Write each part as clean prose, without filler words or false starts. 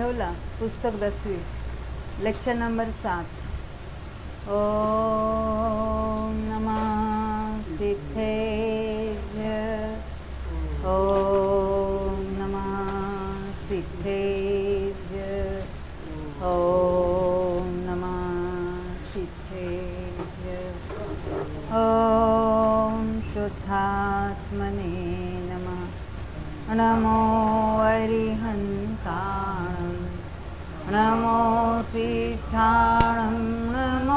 देवला, पुस्तक 10वी, लेक्चर नंबर 7। ओम नमः सिद्धेभ्य, ओम नमः सिद्धेभ्य, ओम नमः सिद्धेभ्य, ओम शुद्धात्मने नमः। नमो अरिहन्ताणं, नमो सिद्धाणं, नमो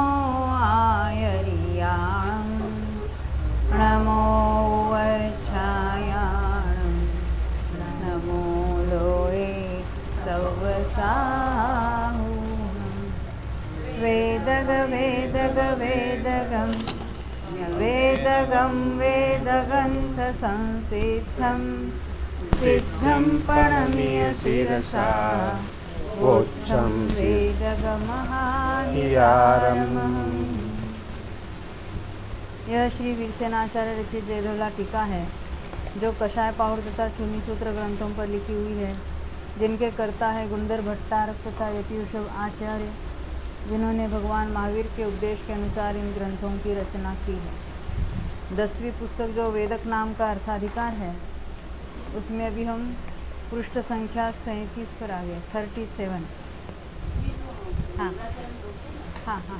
आयर्याणं, नमो वच्छायाणं, नमो लोये सवसाहुणं। वेदगं वेदगन्धसंसिद्धं, सिद्धं प्रणम्य शिरसा वोच्छं वेदगमहानियारम्। यह श्री वीरसेनाचार्य रचित जयधोला टीका है, जो कषाय पाहुर तथा चूनी सूत्र ग्रंथों पर लिखी हुई है, जिनके कर्ता है गुंदर भट्टारक तथा यतिवृषभ आचार्य, जिन्होंने भगवान महावीर के उपदेश के अनुसार इन ग्रंथों की रचना की है। 10वीं पुस्तक जो वेदक नाम का अर्थाधिकार है, उसमें अभी हम पृष्ठ संख्या 37 पर आ गए, 37। हाँ हाँ हाँ।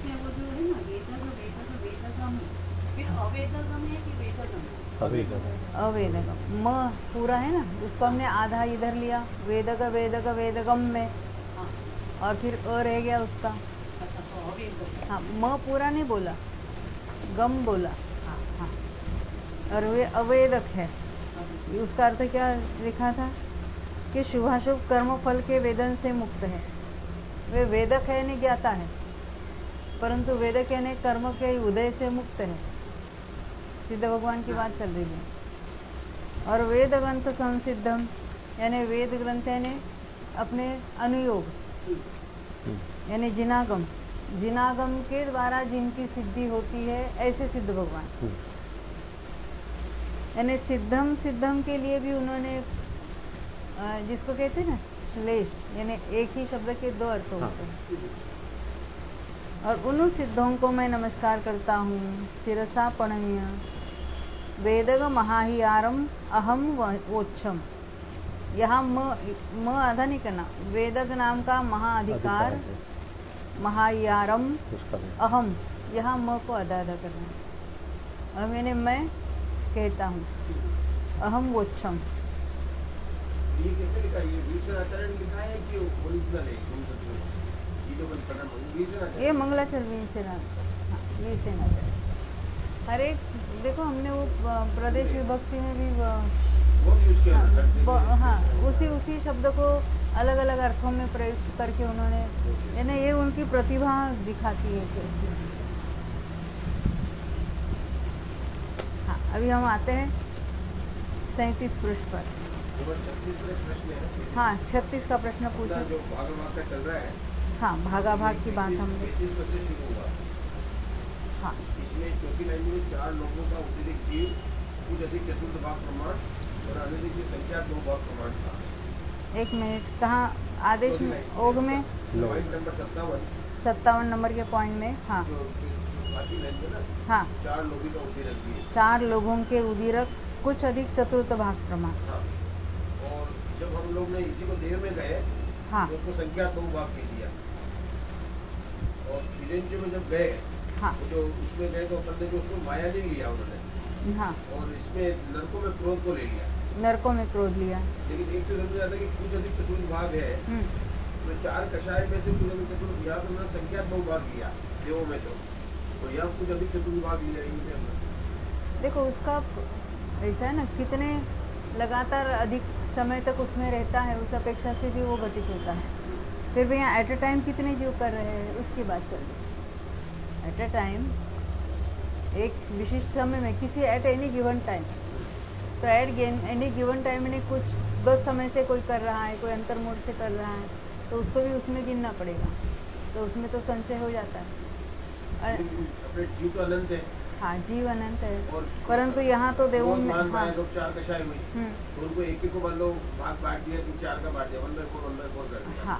अवेदगम म पूरा है ना, उसको हमने आधा इधर लिया, वेदगम में, और फिर अ रह गया उसका। हाँ, म पूरा नहीं बोला, गम बोला। हाँ, और वे अवेदक है। उसका अर्थ क्या लिखा था कि शुभाशुभ कर्म फल के वेदन से मुक्त है। वे वेदक है, नहीं ज्ञाता है, परंतु वेदक यानी कर्म के उदय से मुक्त है। सिद्ध भगवान की बात चल रही है। और वेद ग्रंथ संसिद्धम यानी वेद ग्रंथ यानी अपने अनुयोग, यानी जिनागम के द्वारा जिनकी सिद्धि होती है, ऐसे सिद्ध भगवान। यानी सिद्धम के लिए भी उन्होंने, जिसको कहते हैं ना श्लेष, यानी एक ही शब्द के दो अर्थ होते हैं। और उन सिद्धों को मैं नमस्कार करता हूँ, शिरसा प्रणम्य। वेदग महाहियारम अहम वोच्छम। यहाँ म आधा नहीं करना, वेदग नाम का महाअधिकार, महायारम अहम, यहाँ म को आधा करना। और मैंने मैं कहता हूँ, अहम वोच्छम। ये किसने लिखा? ये वीरसेनाचार्य ने लिखा है कि ओरिजिनल है? ये मंगलाचल वीरसेनाचार्य। अरे देखो, हमने वो प्रदेश विभक्ति में भी हाँ, उसी शब्द को अलग अलग अर्थों में प्रयुक्त करके उन्होंने, यानी ये उनकी प्रतिभा दिखाती है। हाँ, अभी हम आते हैं 37 पृष्ठ पर। हाँ, 36 का प्रश्न पूछा। जो भागाभाग का चल रहा है, हाँ, भागाभाग की बात हम लोग। हाँ, इसमें चौथी लाइन में 4 लोगों का अतिरिक्त जीव, कुछ अधिक चतुर्थ भाग प्रमाण और अनिधिक की संख्या 2 भाग प्रमाण था। 1 मिनट, कहाँ आदेश में? ओग में पॉइंट नंबर 57 नंबर के पॉइंट में। हाँ हाँ, 4 लोगों का उदीरक, 4 लोगों के उदीरक, कुछ अधिक चतुर्थ भाग प्रमाण। और जब हम लोग ने इसी को देर में गए, हाँ, तो उसको संख्या 2 भाग के दिया। और विलेंज में जब गए, हाँ, तो उसमें गए तो अपन ने जो उसको माया नहीं लिया उन्होंने। हाँ, और इसमें नरकों में क्रोध को ले लिया। नरकों में क्रोध लिया। लेकिन एक तो समझ आता है कि कुछ अधिक चतुर्थ भाग है, तो 4 कषाय में से कुछ अधिक चतुर्थ, यहाँ तो उन्होंने संख्या 2 भाग लिया देवों में, तो यहाँ कुछ अधिक चतुर्थ भाग लिया। देखो, उसका ऐसा है ना, कितने लगातार अधिक समय तक उसमें रहता है, उस अपेक्षा से भी वो घटित होता है। फिर भी यहाँ एट ए टाइम कितने जीव कर रहे हैं, उसकी बात चल रही है। एट ए टाइम, एक विशिष्ट समय में, किसी एट एनी गिवन टाइम, तो एट एनी गिवन टाइम में कुछ 10 समय से कोई कर रहा है, कोई अंतर्मोड़ से कर रहा है, तो उसको भी उसमें गिनना पड़ेगा। तो उसमें तो संशय हो जाता है। जीव तो अनंत है। हाँ, जीव अनंत है, परंतु यहाँ तो देवों में, हाँ, लोग 4 कषाय हुई, तो उनको एक को मान लो भाग बांट दिया, 4 का बांट दिया, 1/4 कर दिया। हाँ, तो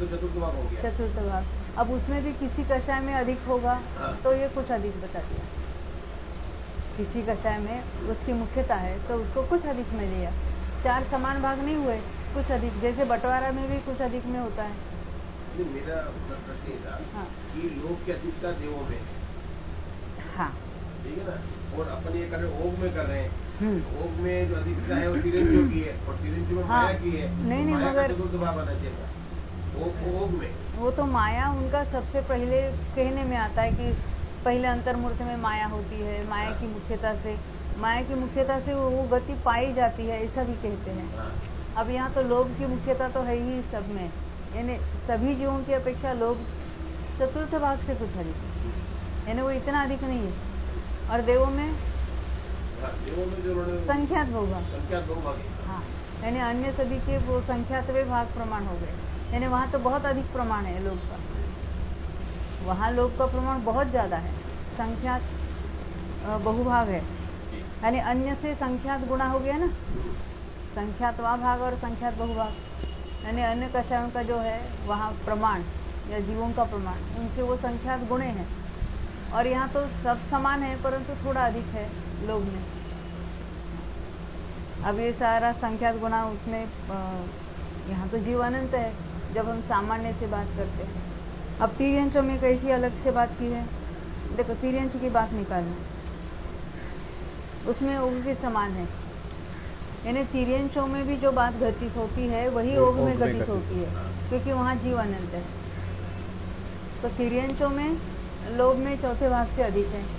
तो चतुर्थ भाग हो गया। चतुर्थ भाग। अब उसमें भी किसी कषाय में अधिक होगा तो ये कुछ अधिक बता दिया। किसी कषाय में उसकी मुख्यता है तो उसको कुछ अधिक में लिया। 4 समान भाग नहीं हुए, कुछ अधिक। जैसे बंटवारा में भी कुछ अधिक में होता है। मेरा प्रश्न ये था कि लोक की अधिकता देवों में, हाँ ठीक है ना, और अपन ये कर रहे ओग में कर रहे हैं। ओग में जो अधिकता है वो तिरंजो की है और तिरंजो में माया की है। नहीं मगर चतुर्थ भाग आना चाहिए ओग में। वो तो माया उनका सबसे पहले कहने में आता है कि पहले अंतर्मूर्त में माया होती है। माया की मुख्यता से वो गति पाई जाती है, ऐसा भी कहते हैं। अब यहाँ तो लोभ की मुख्यता तो है ही सब में, यानी सभी जीवों की अपेक्षा लोभ चतुर्थ भाग से कुछ अधिक, यानी वो इतना अधिक नहीं है। और देवों में जो संख्यात बहुभाग, हाँ, यानी अन्य सभी के वो संख्यातवे भाग प्रमाण हो गए। यानी वहाँ तो बहुत अधिक प्रमाण है लोभ का, वहाँ लोभ का प्रमाण बहुत ज्यादा है। संख्यात बहुभाग है, यानी अन्य से संख्यात गुणा हो गया ना, संख्यातवा भाग और संख्यात बहुभाग, यानी अन्य कषायों का जो है वहाँ प्रमाण या जीवों का प्रमाण, उनसे वो संख्यात गुणे हैं। और यहाँ तो सब समान है परंतु थोड़ा अधिक है लोभ में। अब ये सारा संख्यात गुणा उसमें यहाँ तो जीव अनंत है जब हम सामान्य से बात करते हैं। अब तिर्यंचों में कैसी अलग से बात की है, देखो तिर्यंच की बात निकालना, उसमें ओग के समान है। यानी तिर्यंचों में भी जो बात घटित होती है वही ओग में घटित होती है, क्योंकि वहाँ जीव अनंत है। तो तिर्यंचों में लोभ में चौथे भाग से अधिक है,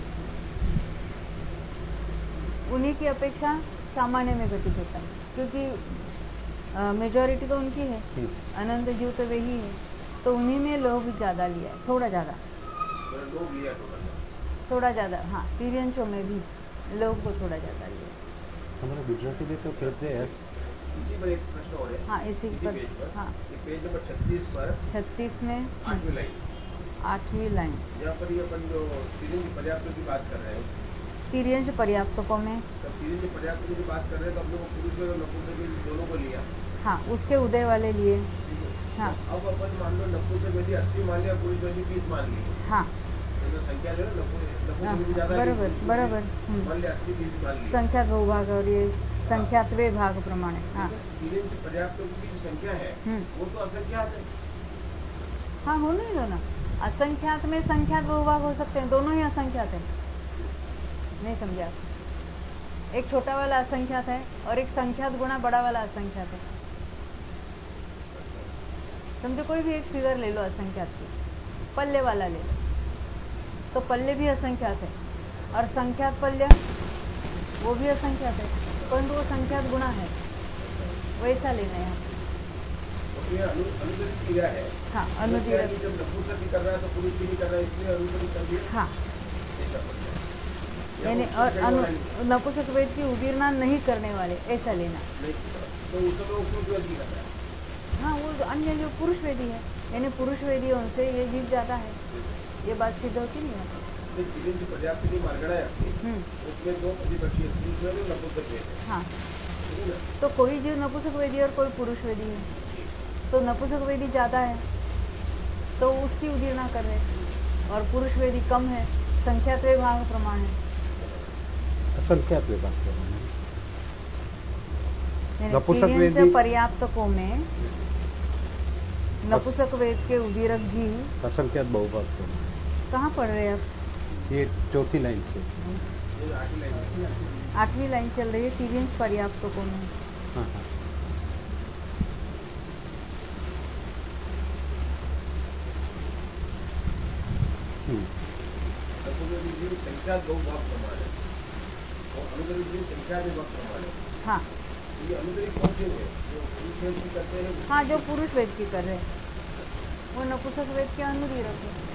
उन्हीं की अपेक्षा सामान्य में घटित होता है, क्योंकि मेजॉरिटी तो उनकी है, अनंत जीव तो वे ही है, तो उन्हीं में लोभ ज्यादा लिया है, थोड़ा ज्यादा, हाँ, तिर्यंचों में भी लोभ को थोड़ा ज्यादा लिया। हमारे गुजराती में तो कहते हैं। इसी पर एक प्रश्न हो रहा है। हाँ, इसी पर, हाँ, पेज नंबर 36 में 8वीं लाइन, यहाँ पर ये अपन जो तिर्यंच पर्याप्त की बात कर रहे हैं, तिर्यंच पर्याप्तकों में तिर्यंच पर्याप्त की बात कर रहे हैं, तो अपने को पुरुष और नपुंसक दोनों को लिया, हाँ, उसके उदय वाले लिए, हाँ। अब अपन मान लो नपुंसक यदि 80 मान लिया, पुरुष यदि 20 मान ली, हाँ, संख्या जो है नपुंसक ज्यादा, बराबर, मान लिया 80-20 मान लिया, संख्यात बहुभाग और ये संख्यातवे भाग प्रमाण है। हाँ, तिर्यंच पर्याप्तकों की जो संख्या है वो तो असंख्यात है। हाँ, हो नहीं दो ना, असंख्यात में संख्यात बहुभाग हो सकते हैं, दोनों ही असंख्यात है। नहीं समझा, एक छोटा वाला असंख्यात है और एक संख्यात गुणा बड़ा वाला असंख्यात है। समझो कोई भी एक फिगर ले लो असंख्यात की, पल्ले वाला ले लो, तो पल्ले भी असंख्यात है और संख्यात पल्य वो भी असंख्यात है, परंतु वो संख्यात गुणा है, वैसा लेना है। अनुदरित क्रिया है, हाँ, अनुदीरक, जब नपुंसक भी कर रहा है तो पुरुष भी नहीं कर रहा है, इसलिए अनुदरित कर दिया। हाँ, यानी और नपुंसक वेद की उदीर्णा नहीं करने वाले, ऐसा लेना। तो उसमें कर रहा है, हाँ, वो अन्य जो पुरुष वेदी है, यानी पुरुष वेदियों से ये जीव जाता है, ये बात सिद्ध होती नहीं है। पर्याप्त की मार्गणा है, उसमें 2 प्रतिपक्षी नपुंसक वेद है। हाँ, तो कोई जीव नपुंसक वेदी और कोई पुरुष वेदी है, तो नपुंसक वेदी ज्यादा है तो उसकी उदीर्णा कर रहे, और पुरुष वेदी कम है, संख्यात्वे भाग प्रमाण है, संख्यात्वे भाग प्रमाण। तिर्यंच पर्याप्तकों में नपुंसक वेद के उदीरक जीव असंख्यात बहुभाग प्रमाण। कहाँ पढ़ रहे हैं आप? ये 4थी लाइन से 8वीं लाइन चल रही है, तिर्यंच पर्याप्तकों में। हाँ, हाँ। संख्या बहुभाग प्रमाण है और अनुदरित संख्या विभाग प्रमाण है। हाँ, ये अनुदरित कौन से है, जो पुरुष वेद की करते हैं? हाँ, जो पुरुष वेद की कर रहे हैं वो नपुंसक वेद के अनुदीरक है।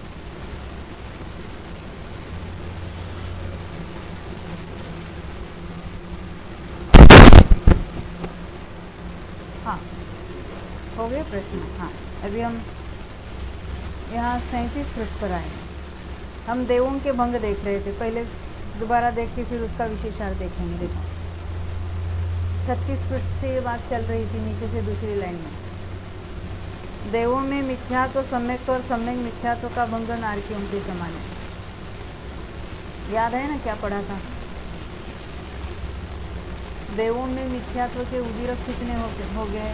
हाँ, हो गया प्रश्न। हाँ, अभी हम यहाँ 37 पृष्ठ पर आए। हम देवों के भंग देख रहे थे, पहले दोबारा देख के फिर उसका विशेषार्थ देखेंगे। देखो 36 पृष्ठ से ये बात चल रही थी, नीचे से दूसरी लाइन में देवों में मिथ्यात्व सम्यक और सम्यक मिथ्यात्व का भंग नारकियों के समान है। याद है ना क्या पढ़ा था? देवों में मिथ्यात्व के उदीरक कितने हो गए?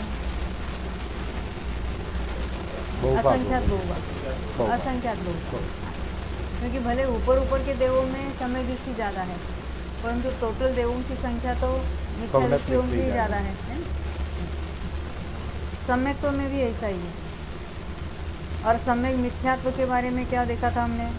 असंख्यात बहुभाग, असंख्यात बहुभाग। क्योंकि भले ऊपर ऊपर के देवों में समय दृष्टि ज्यादा है, परंतु टोटल देवों की संख्या तो मिथ्या दृष्टियों की ज्यादा है। सम्यक्त्व में भी ऐसा ही है। और सम्यक मिथ्यात्व के बारे में क्या देखा था हमने?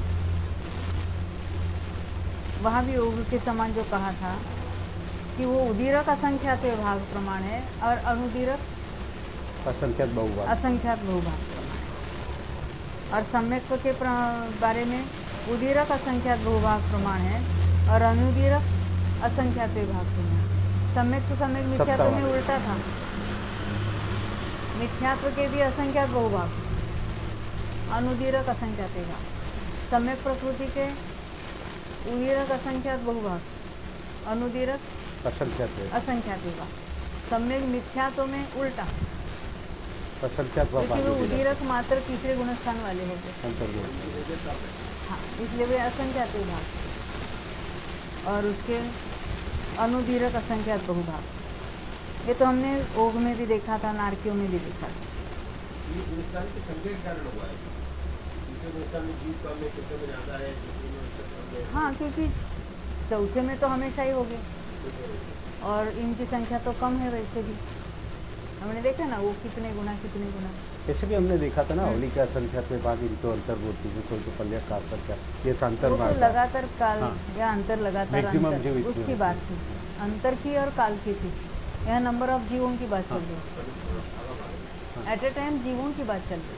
वहां भी योग के समान जो कहा था कि वो उदीरक असंख्यात भाग प्रमाण है और अनुदीरक असंख्यात बहुभाग प्रमाण है। और सम्यक्त्व के बारे में उदीरक असंख्यात बहुभाग प्रमाण है और अनुदीरक असंख्यात भाग प्रमाण। सम्यक्त्व सम्यक मिथ्यात्व में उल्टा था। मिथ्यात्व के भी असंख्यात बहुभाग, अनुदीरक असंख्यात भाग। सम्यक प्रकृति के उदीरक असंख्यात बहुभाग, अनुदीरक असंख्यात भाग। सम्यक मिथ्यात्व में उल्टा, क्योंकि वो उदीरक मात्र तीसरे गुणस्थान वाले हो गए। हाँ, इसलिए वे असंख्यात भाग और उसके अनुदीरक असंख्यात बहुभाग। ये तो हमने ओघ में भी देखा था, नारकियों में भी देखा था। ये गुणस्थान की संख्या के कारण हुआ है। तीसरे गुणस्थान में जीव कम है, चौथे में ज्यादा है, हाँ, क्योंकि चौथे में तो हमेशा ही हो गए और इनकी संख्या तो कम है। वैसे भी हमने देखा ना वो कितने गुना। ऐसे भी हमने देखा था ना, अवली के असंख्यात भाग इनको अंतर्वर्ती जो पल्य का क्या ये अंतर तो लगातार काल। हाँ। या अंतर लगातार अंतर उसकी बात थी, अंतर की और काल की थी। यहाँ नंबर ऑफ जीवों की बात चल रही, एट ए टाइम जीवों की बात चल रही।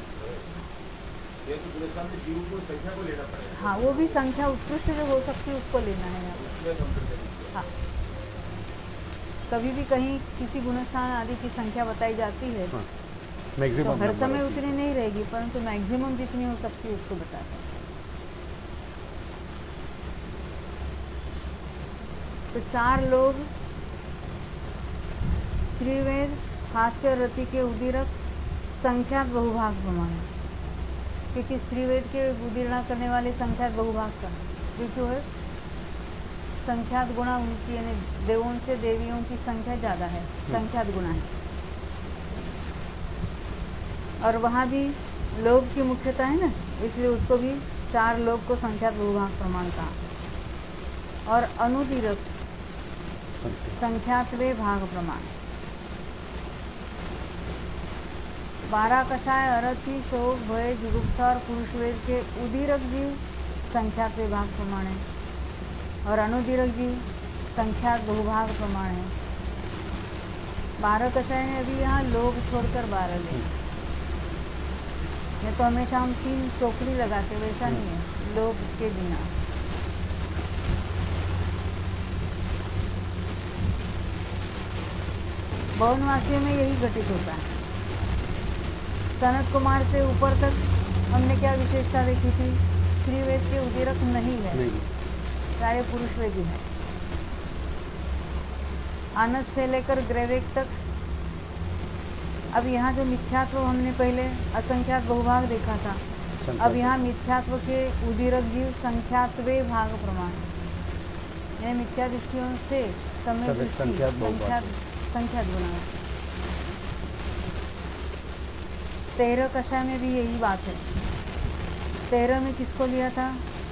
जीवों को संख्या को लेना पड़ेगा। हाँ, वो भी संख्या उत्कृष्ट जो हो सकती है उसको लेना है यहाँ। हाँ, कभी भी कहीं किसी गुणस्थान आदि की संख्या बताई जाती है तो हर समय उतनी नहीं रहेगी, परंतु मैक्सिमम जितनी हो सकती है उसको बताते हैं। तो 4 लोग स्त्रीवेद हास्य रति के उदीरक संख्यात बहुभाग प्रमाण, क्योंकि स्त्रीवेद के उदीरणा करने वाले संख्यात बहुभाग का जो है संख्यात गुणा उनकी, यानी देवों से देवियों की संख्या ज्यादा है, संख्यात गुणा है। और वहां भी लोग की मुख्यता है ना, इसलिए उसको भी 4 लोग को संख्यात बहुभाग प्रमाण कहा। और अनुदीरक संख्यातवे भाग प्रमाण। 12 कषाय, अरति, शोक, भय, जुगुप्सा और पुरुषवेद के उदीरक जीव संख्यातवे भाग प्रमाण है और अनुदीरक जीव संख्यात बहुभाग प्रमाण है। 12 कषाय ने अभी यहाँ लोग छोड़कर 12 ले। ये तो हमेशा हम 3 चौकड़ी लगाते, वैसा नहीं है लोग के बिना। भवनवासियों में यही घटित होता है। सनत कुमार से ऊपर तक हमने क्या विशेषता देखी थी? स्त्रीवेद के उदीरक नहीं है, चाहे पुरुष वेद है। आनंद से लेकर ग्रेवेक तक। अब यहाँ जो मिथ्यात्व हमने पहले असंख्यात बहुभाग देखा था, अब यहाँ मिथ्यात्व के उदीरक जीव संख्यातवे भाग प्रमाण, यानी मिथ्या दृष्टियों से समय संख्यात गुना। 13 कषाय में भी यही बात है। 13 में किसको लिया था?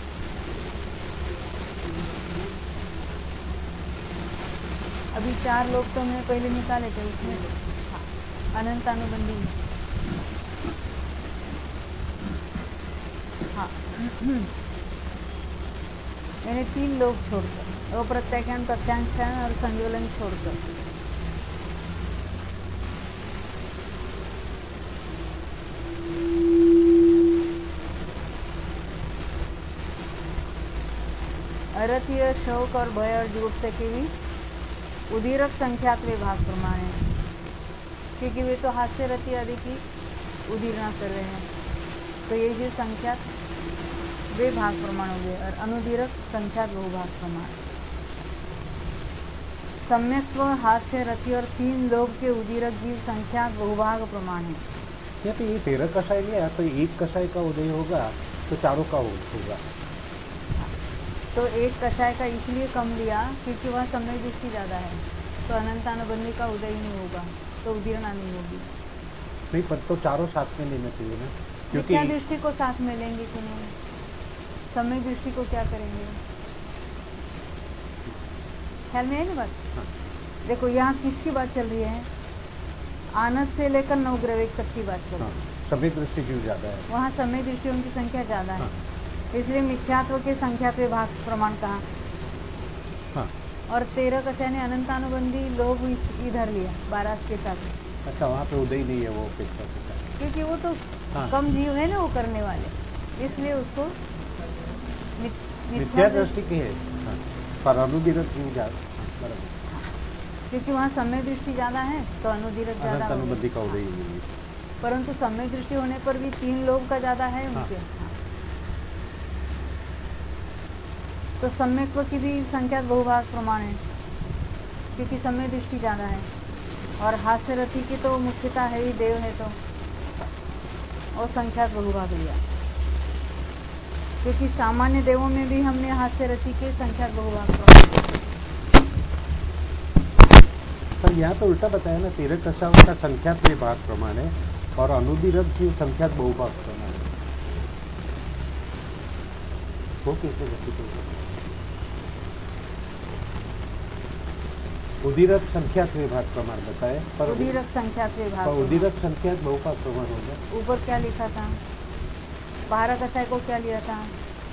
अभी 4 लोग तो हमने पहले निकाले थे उसमें। हाँ, अनंतानुबंधी। हाँ, यानी 3 लोग छोड़कर, अप्रत्याख्यान, प्रत्याख्यान और संयोलन छोड़कर। अरथीय, शोक और भय और जुगुप्सा के भी उदीरक संख्यातवे भाग प्रमाण है, क्योंकि वे तो हास्य रति आदि की उदीरणा कर रहे हैं। तो ये जो संख्यात वे भाग प्रमाण हो गए और अनुदीरक संख्यात बहुभाग प्रमाण। सम्यक्त्व, हास्य रति और 3 लोग के उदीरक जीव संख्यात बहुभाग प्रमाण है। या तो ये 13 कषाय लिया तो एक कषाय का उदय होगा तो चारों का होगा। तो एक कषाय का इसलिए कम लिया क्योंकि वह समय दृष्टि ज्यादा है, तो अनंतानुबंधी का उदय नहीं होगा, तो उदीर्णा नहीं होगी। नहीं, पर तो चारों साथ में लेना चाहिए ना, क्योंकि मिथ्या दृष्टि को साथ में लेंगे कि नहीं, समय दृष्टि को क्या करेंगे? ख्याल में है ना बात? हाँ। देखो यहाँ किसकी बात चल रही है? आनंद से लेकर नवग्रवेक तक की बात चल रही है। समय दृष्टि जीव ज्यादा है, वहाँ समय दृष्टि उनकी संख्या ज्यादा है। हाँ। इसलिए मिथ्यात्व के संख्यात्व भाग प्रमाण कहा। हाँ। और 13 कषाय ने अनंतानुबंधी लोग इधर लिया 12 के साथ। अच्छा, वहाँ पे उदय नहीं है वो अपेक्षा से, क्योंकि वो तो हाँ। कम जीव है ना वो करने वाले, इसलिए उसको मिथ्या दृष्टि की है, हाँ। पर अनुदीरक जीव ज्यादा, क्योंकि वहाँ समय दृष्टि ज्यादा है तो अनुदीरक ज्यादा, अनंतानुबंधी का उदय ही नहीं है। परंतु समय दृष्टि होने पर भी 3 लोग का ज्यादा है उनके। हाँ। तो सम्यक्त्व की भी संख्या बहुभाग प्रमाण है, क्योंकि समय दृष्टि ज्यादा है। और हास्य रति की तो मुख्यता है ही, देव है तो, और संख्या बहुभाग लिया, क्योंकि सामान्य देवों में भी हमने हास्य रति के संख्या बहुभाग प्रमाण। पर यहाँ तो उल्टा बताया ना, 13 कषायों का संख्यात्मक भाग प्रमाण है और अनुदीरक की संख्या बहुभाग प्रमाण है। वो कैसे घटित होगा? उदीरक संख्यात्मक भाग प्रमाण बताए, पर उदीरक संख्यात्मक भाग, उदीरक संख्या बहुभाग प्रमाण होगा। ऊपर क्या लिखा था? 12 कषाय को क्या लिया था?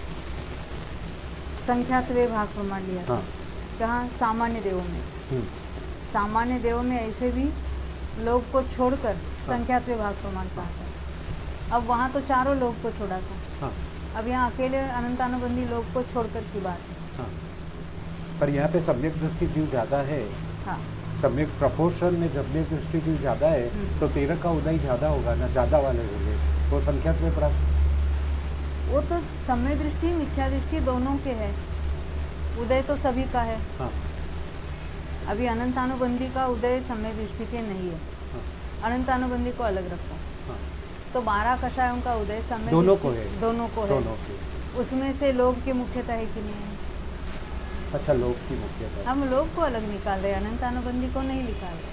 संख्यात्मक भाग प्रमाण लिया था। हाँ। कहाँ? सामान्य देवों में। सामान्य देवों में ऐसे भी लोग को छोड़कर संख्यात्मक भाग प्रमाण कहा था। अब वहाँ तो चारों लोग को छोड़ा था, हाँ। अब यहाँ अकेले अनंतानुबंधी लोग को छोड़कर की बात है। हाँ। पर यहाँ पे सम्यक दृष्टि जीव ज्यादा है। हाँ। सम्यक प्रपोर्शन में सम्यक दृष्टि जीव ज्यादा है तो 13 का उदय ज्यादा होगा ना, ज्यादा वाले होंगे वो संख्यात्मक प्राप्त। वो तो समय दृष्टि मिथ्या दृष्टि दोनों के है, उदय तो सभी का है। हाँ। अभी अनंतानुबंधी का उदय समय दृष्टि के नहीं है। हाँ। अनंतानुबंधी को अलग रखा। हाँ। तो 12 कषायों का उदय समय दोनों को है, दोनों को है। उसमें से लोग की मुख्यता है कि नहीं है? अच्छा, लोग की मुख्यता, हम लोग को अलग निकाल रहे, अनंतानुबंधी को नहीं निकाल रहे।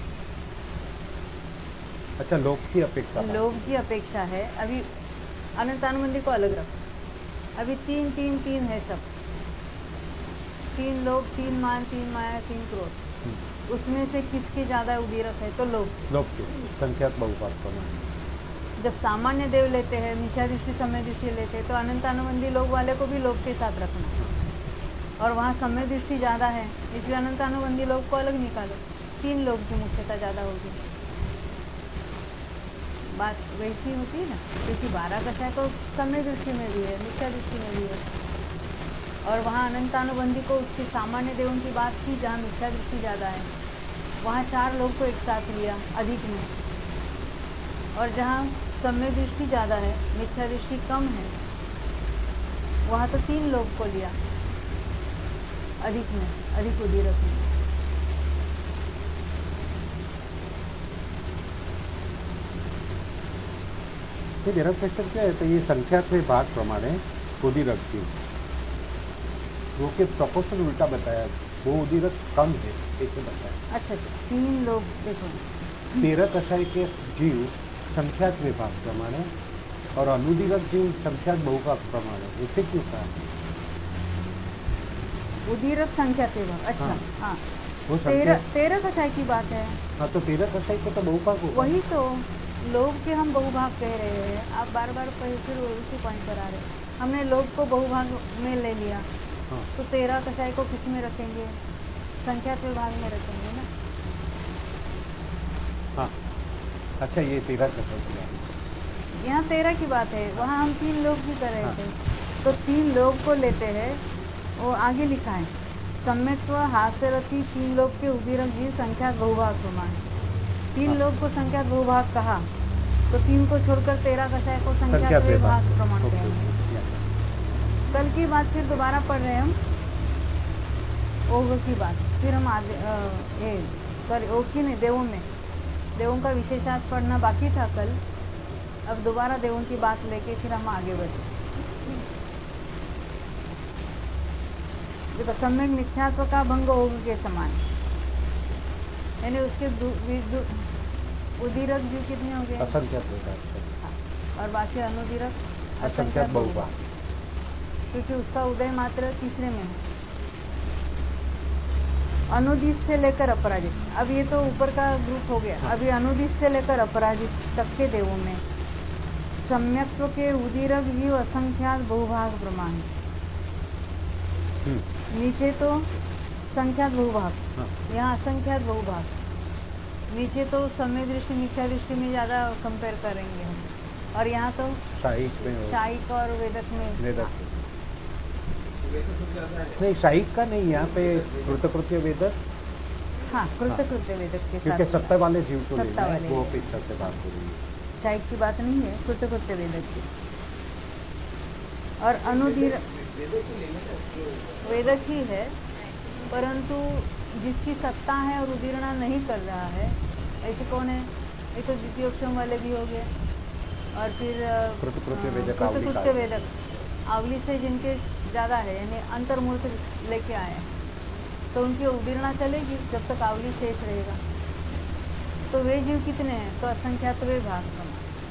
अच्छा, लोग की अपेक्षा, लोग की अपेक्षा है। अभी अनंतानुबंधी को अलग रखो। अभी 3 3 3 है सब, 3 लोग, 3 मान, 3 माया, 3 क्रोध। उसमें से किसके ज्यादा उदीरक है? तो लोग की संख्या बहुभाग प्रमाण। जब सामान्य देव लेते हैं, मिथ्या दृष्टि समय दृष्टि लेते हैं, तो अनंतानुबंधी लोग वाले को भी लोग के साथ रखना, और वहाँ समय दृष्टि ज्यादा है इसलिए अनंतानुबंधी लोग को अलग निकालो। 3 लोग की मुख्यता ज्यादा होगी। बात वैसी होती है ना, क्योंकि 12 कषाय तो समय दृष्टि में भी है, मिथ्या दृष्टि में भी है, और वहाँ अनंतानुबंधी को उसके सामान्य देवों की बात की जहाँ मिथ्या दृष्टि ज्यादा है, वहाँ 4 लोग को एक साथ लिया अधिक में, और जहाँ समय दृष्टि ज्यादा है मिथ्या दृष्टि कम है, वहाँ तो 3 लोग को लिया अधिक में, अधिक उदीरक में। मेरा क्वेश्चन क्या है, तो ये संख्यात्मक भाग प्रमाण है उदीरक की, वो के प्रोपोर्शन उल्टा बताया, वो उदीरक कम है ऐसे बताया। अच्छा, 3 लोग देखो, 13 कषाय के जीव संख्यात्मक भाग प्रमाण है और अनुदीरक जीव संख्यात्मक बहुभाग प्रमाण है, ऐसे क्यों कहा? उदीरक संख्यात्मक भाग, अच्छा। हाँ, वो 13 कषाय की बात है। हाँ, तो 13 कषाय को तो बहुभाग होगा। वही तो लोग के हम बहुभाग कह रहे हैं, आप बार बार फिर उसी पॉइंट पर आ रहे। हमने लोग को बहुभाग में ले लिया, हाँ। तो 13 कषाय को किस में रखेंगे? संख्यात्मक भाग में रखेंगे ना। हाँ। अच्छा, ये 13 कषाय की बात है, यहाँ 13 की बात है, वहाँ हम 3 लोग भी कर रहे हाँ। थे, तो 3 लोग को लेते हैं, वो आगे लिखा है सम्यक्त्व हास्यरति 3 लोग के उदीरक जीव संख्या बहुभाग प्रमाण। 3 लोग को संख्या बहुभाग कहा, तो 3 को छोड़कर 13 कषाय को संख्या भाग प्रमाण कहेंगे। कल की बात फिर दोबारा पढ़ रहे हैं हम, ओघ की बात, फिर हम आगे ओघ की नहीं, देवों में, देवों का विशेषार्थ पढ़ना बाकी था कल, अब दोबारा देवों की बात लेके फिर हम आगे बढ़े। देखो, सम्यक मिथ्यात्व का भंग योग के समान, यानी उसके उदीरक जीव कितने हो गए? असंख्यात होगा। और बाकी अनुदीरक असंख्यात बहुभाग, क्योंकि उसका उदय मात्र तीसरे में है। अनुदिश से लेकर अपराजित, अब ये तो ऊपर का ग्रुप हो गया। अभी अनुदिश से लेकर अपराजित तक के देवों में सम्यक्त्व के उदीरक जीव असंख्यात बहुभाग प्रमाण। नीचे तो संख्यात बहुभाग, यहाँ असंख्यात बहुभाग। नीचे तो समय दृष्टि मिथ्या दृष्टि में ज्यादा कंपेयर करेंगे हम, और यहाँ तो शायिक और वेदक में। नहीं, शायिक का नहीं, यहाँ पे कृतकृत्य वेदक। हाँ, कृतकृत्य वेदक के साथ, क्योंकि सत्ता वाले जीव को सत्ता वाले वो अपेक्षा से बात हो रही है। शायिक की बात नहीं है, कृतकृत्य वेदक की। और अनुदीर वेदक ही है, परंतु जिसकी सत्ता है और उदीरणा नहीं कर रहा है, ऐसे कौन है? ये तो द्वितीयोक्षम वाले भी हो गए, और फिर कृतकृत्य वेदक आवली से जिनके ज्यादा है, यानी अंतर्मूर्त लेके आए, तो उनकी उदीरणा चलेगी जब तक आवली शेष रहेगा। तो वे जीव कितने हैं? तो असंख्यात वे भाग प्रमाण।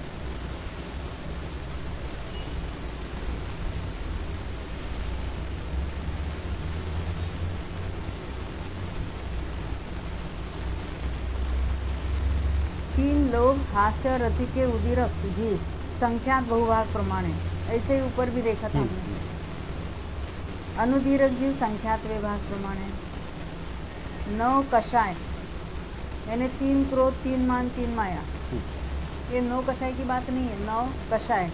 तीन लोग हास्य रति के उदीरक जीव संख्यात बहुभाग प्रमाण है, ऐसे ही ऊपर भी देखा था हमने। अनुदीरक जीव संख्यात विभाग प्रमाण है। 9 कषाय, यानी 3 क्रोध, 3 मान, 3 माया। ये 9 कषाय की बात नहीं है, 9 कषाय।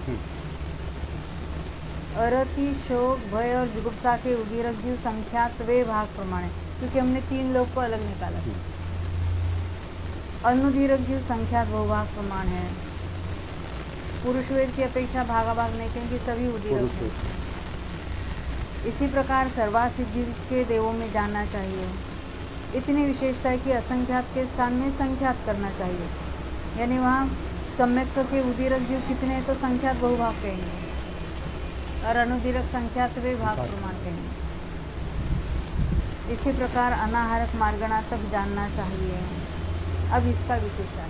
अरति, शोक, भय और जुगुप्सा के उदीरक जीव संख्यात वे भाग प्रमाण है, क्योंकि हमने 3 लोग को अलग निकाला। अनुदीरक जीव संख्यात बहुभाग प्रमाण है। पुरुष वेद की अपेक्षा भागाभाग नहीं, क्योंकि सभी उदीरक हैं। इसी प्रकार सर्वासिद्ध जीव के देवों में जानना चाहिए। इतनी विशेषता है कि असंख्यात के स्थान में संख्यात करना चाहिए, यानी वहाँ सम्यक्त्व के उदीरक जीव कितने हैं तो संख्यात बहुभाग कहेंगे, और अनुदीरक संख्यात वे भाग प्रमाण कहेंगे। इसी प्रकार अनाहारक मार्गणा तक जानना चाहिए। अब इसका विशेषण,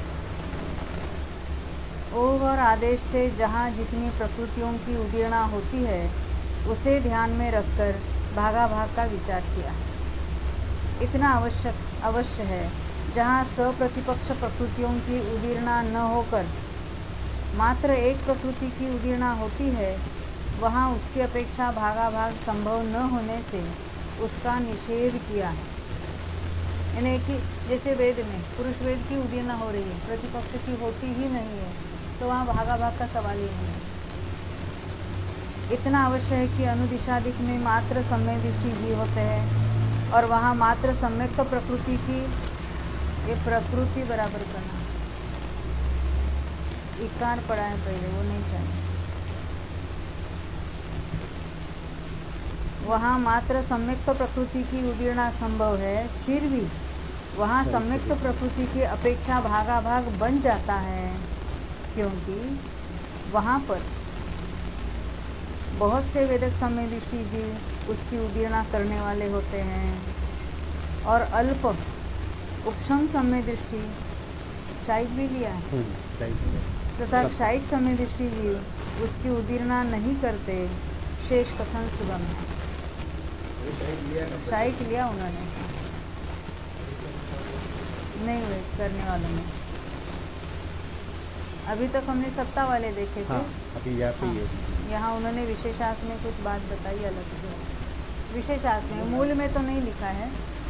ओघ और आदेश से जहाँ जितनी प्रकृतियों की उदीरणा होती है उसे ध्यान में रखकर भागाभाग का विचार किया। इतना अवश्य है, जहाँ सप्रतिपक्ष प्रकृतियों की उदीरणा न होकर मात्र एक प्रकृति की उदीरणा होती है, वहाँ उसकी अपेक्षा भागाभाग संभव न होने से उसका निषेध किया है। यानी कि जैसे वेद में पुरुष वेद की उदीरणा हो रही है, प्रतिपक्ष की होती ही नहीं है, तो वहाँ भागाभाग का सवाल ही नहीं है। इतना अवश्य है कि अनुदिशादिक में मात्र सम्यक दृष्टि जीव होते हैं, और वहाँ मात्र सम्यक प्रकृति की, ये प्रकृति बराबर करना, इकार पड़ा है पहले, वो नहीं चाहिए। वहाँ मात्र सम्यक प्रकृति की उदीरणा संभव है, फिर भी वहाँ सम्यक प्रकृति की अपेक्षा भागाभाग बन जाता है, क्योंकि वहाँ पर बहुत से वेदक सम्यक दृष्टि जीव उसकी उदीरणा करने वाले होते हैं, और अल्प उपशम सम्यक दृष्टि शायिक भी लिया है तथा क्षायिक सम्यक दृष्टि जीव उसकी उदीरणा नहीं करते। शेष कथन सुगम है। शायिक लिया उन्होंने, नहीं हुए करने वालों में। अभी तक हमने सत्ता वाले देखे थे। अभी यहाँ उन्होंने विशेषार्थ में कुछ बात बताई अलग से। विशेषार्थ में, मूल में तो नहीं लिखा है।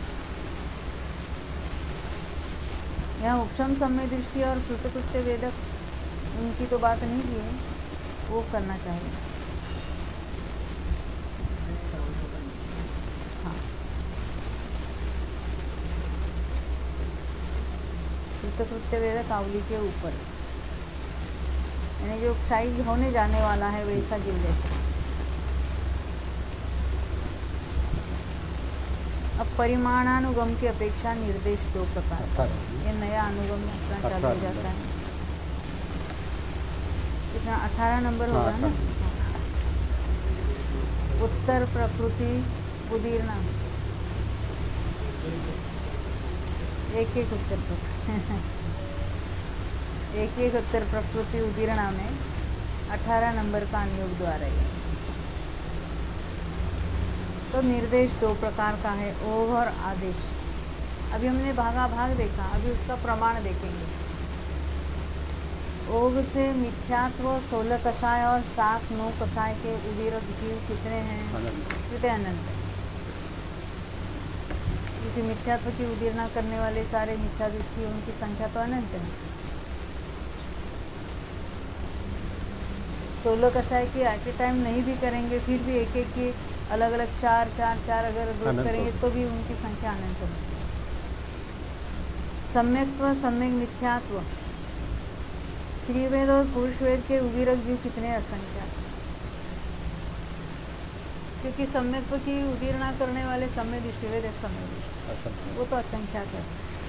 यहाँ उपशम सम्यक दृष्टि और कृतकृत्य वेदक, उनकी तो बात नहीं की है, वो करना चाहिए। हाँ, कृतकृत्य वेदक आवली के ऊपर, यानी जो क्षायी होने जाने वाला है वैसा जीव जैसा। अब परिमाणानुगम की अपेक्षा निर्देश 2 प्रकार, ये नया अनुगम अपना चालू हो जाता है। कितना 18 नंबर हाँ, होगा ना। उत्तर प्रकृति उदीर्णा, एक उत्तर एक उत्तर प्रकृति उदीर्णा में 18 नंबर का अनुयोग द्वारा है। तो निर्देश दो प्रकार का है, ओघ और आदेश। अभी हमने भागाभाग देखा, अभी उसका प्रमाण देखेंगे। ओघ से मिथ्यात्व 16 कषाय और 7 9 कषाय के उदीरक जीव कितने हैं? कितने? अनंत। क्योंकि मिथ्यात्व की उदीर्णा करने वाले सारे मिथ्या दृष्टि, उनकी संख्या तो अनंत है। 16 कषाय की एट ए टाइम नहीं भी करेंगे, फिर भी एक एक की अलग अलग 4 4 4 अगर ग्रुप करेंगे तो भी उनकी संख्या अनंत है। सम्यक्त्व सम्यक मिथ्यात्व, स्त्री वेद और पुरुष वेद के उदीरक जीव कितने? असंख्या। क्योंकि सम्यक्त्व की उदीर्णा करने वाले सम्य दृष्टि वेद है, सम्य दृष्टि वो तो असंख्या है।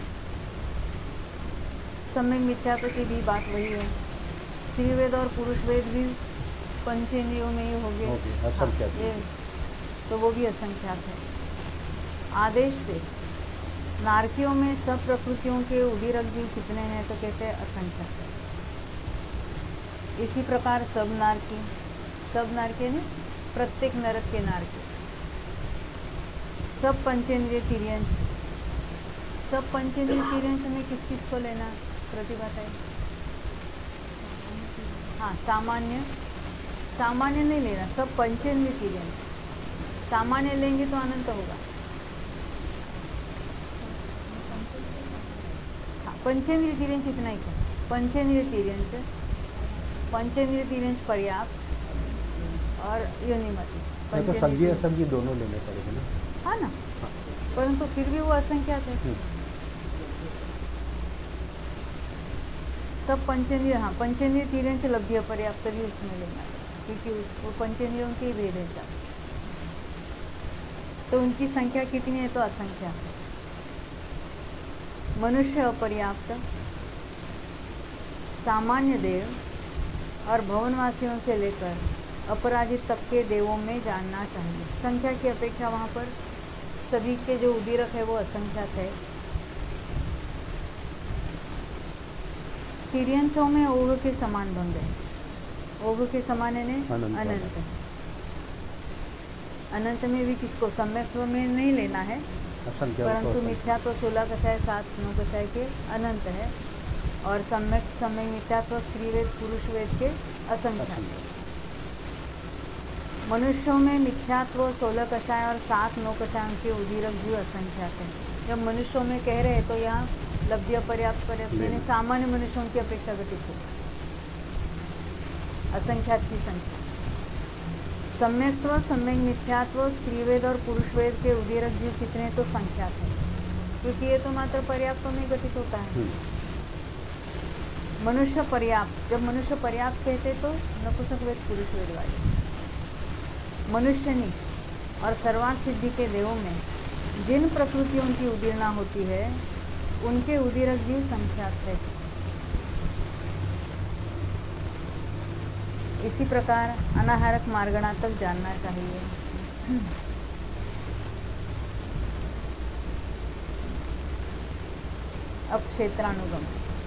सम्यक मिथ्यात्व की भी बात वही है। स्त्री वेद और पुरुष वेद भी पंचेंद्रियों में ही हो गए, तो वो भी असंख्यात है। आदेश से नारकियों में सब प्रकृतियों के उदीरक जीव कितने हैं? तो कहते हैं असंख्यात है। इसी प्रकार सब नारकी ने प्रत्येक नरक के नारकी, सब पंचेंद्रिय तिर्यंश, सब पंचेंद्रिय तिर्यंश में किस किस को लेना? प्रतिभाताई। हाँ, सामान्य नहीं लेना, सब पंचेंद्रिय तिर्यंश। सामान्य लेंगे तो अनंत होगा। हाँ, पंचेंद्रिय तिर्यंश इतना ही है। पंचेंद्रिय तिर्यंश पर्याप्त और योनिमति। तो संज्ञा असंज्ञा दोनों लेने पड़ेंगे ना? हाँ ना, परंतु फिर भी वो असंख्यात है। सब पंचेंद्रिय, हाँ, पंचेंद्रिय तिर्यंश लब्ध्य पर्याप्त भी उसमें लेना, क्योंकि वो पंचेंद्रियों के भेद है। तो उनकी संख्या कितनी है? तो असंख्या। मनुष्य अपर्याप्त, सामान्य देव और भवनवासियों से लेकर अपराजित तक के देवों में जानना चाहिए। संख्या की अपेक्षा वहां पर सभी के जो उदीरक है वो असंख्यात है। तिर्यंशों में ओघ के समान भंग है। ओघ के समान है अनंत है। अनंत में भी किसको? सम्यक्त्व में नहीं लेना है, परंतु मिथ्यात्व 16 कषाय 7 9 कषाय के अनंत है, और सम्यक मिथ्यात्व स्त्री वेद पुरुष वेद के असंख्यात। मनुष्यों में मिथ्यात्व 16 कषाय और 7 9 कषायों के उदीरक जीव असंख्यात है। जब मनुष्यों में कह रहे हैं तो यहाँ लब्ध्य पर्याप्त यानी सामान्य मनुष्यों की अपेक्षा घटित है, असंख्यात की संख्या। सम्यक्त्व सम्यक मिथ्यात्व स्त्री वेद और पुरुष वेद के उदीरक जीव कितने? तो संख्यात है, क्योंकि ये तो मात्र पर्याप्त में घटित होता है। मनुष्य पर्याप्त, जब मनुष्य पर्याप्त कहते तो नपुंसक वेद पुरुष वेद वाले। मनुष्यनी और सर्वार्थ सिद्धि के देवों में जिन प्रकृतियों की उदीर्णा होती है उनके उदीरक जीव संख्यात है। इसी प्रकार अनाहारक मार्गणा तक जानना चाहिए। अब क्षेत्रानुगम,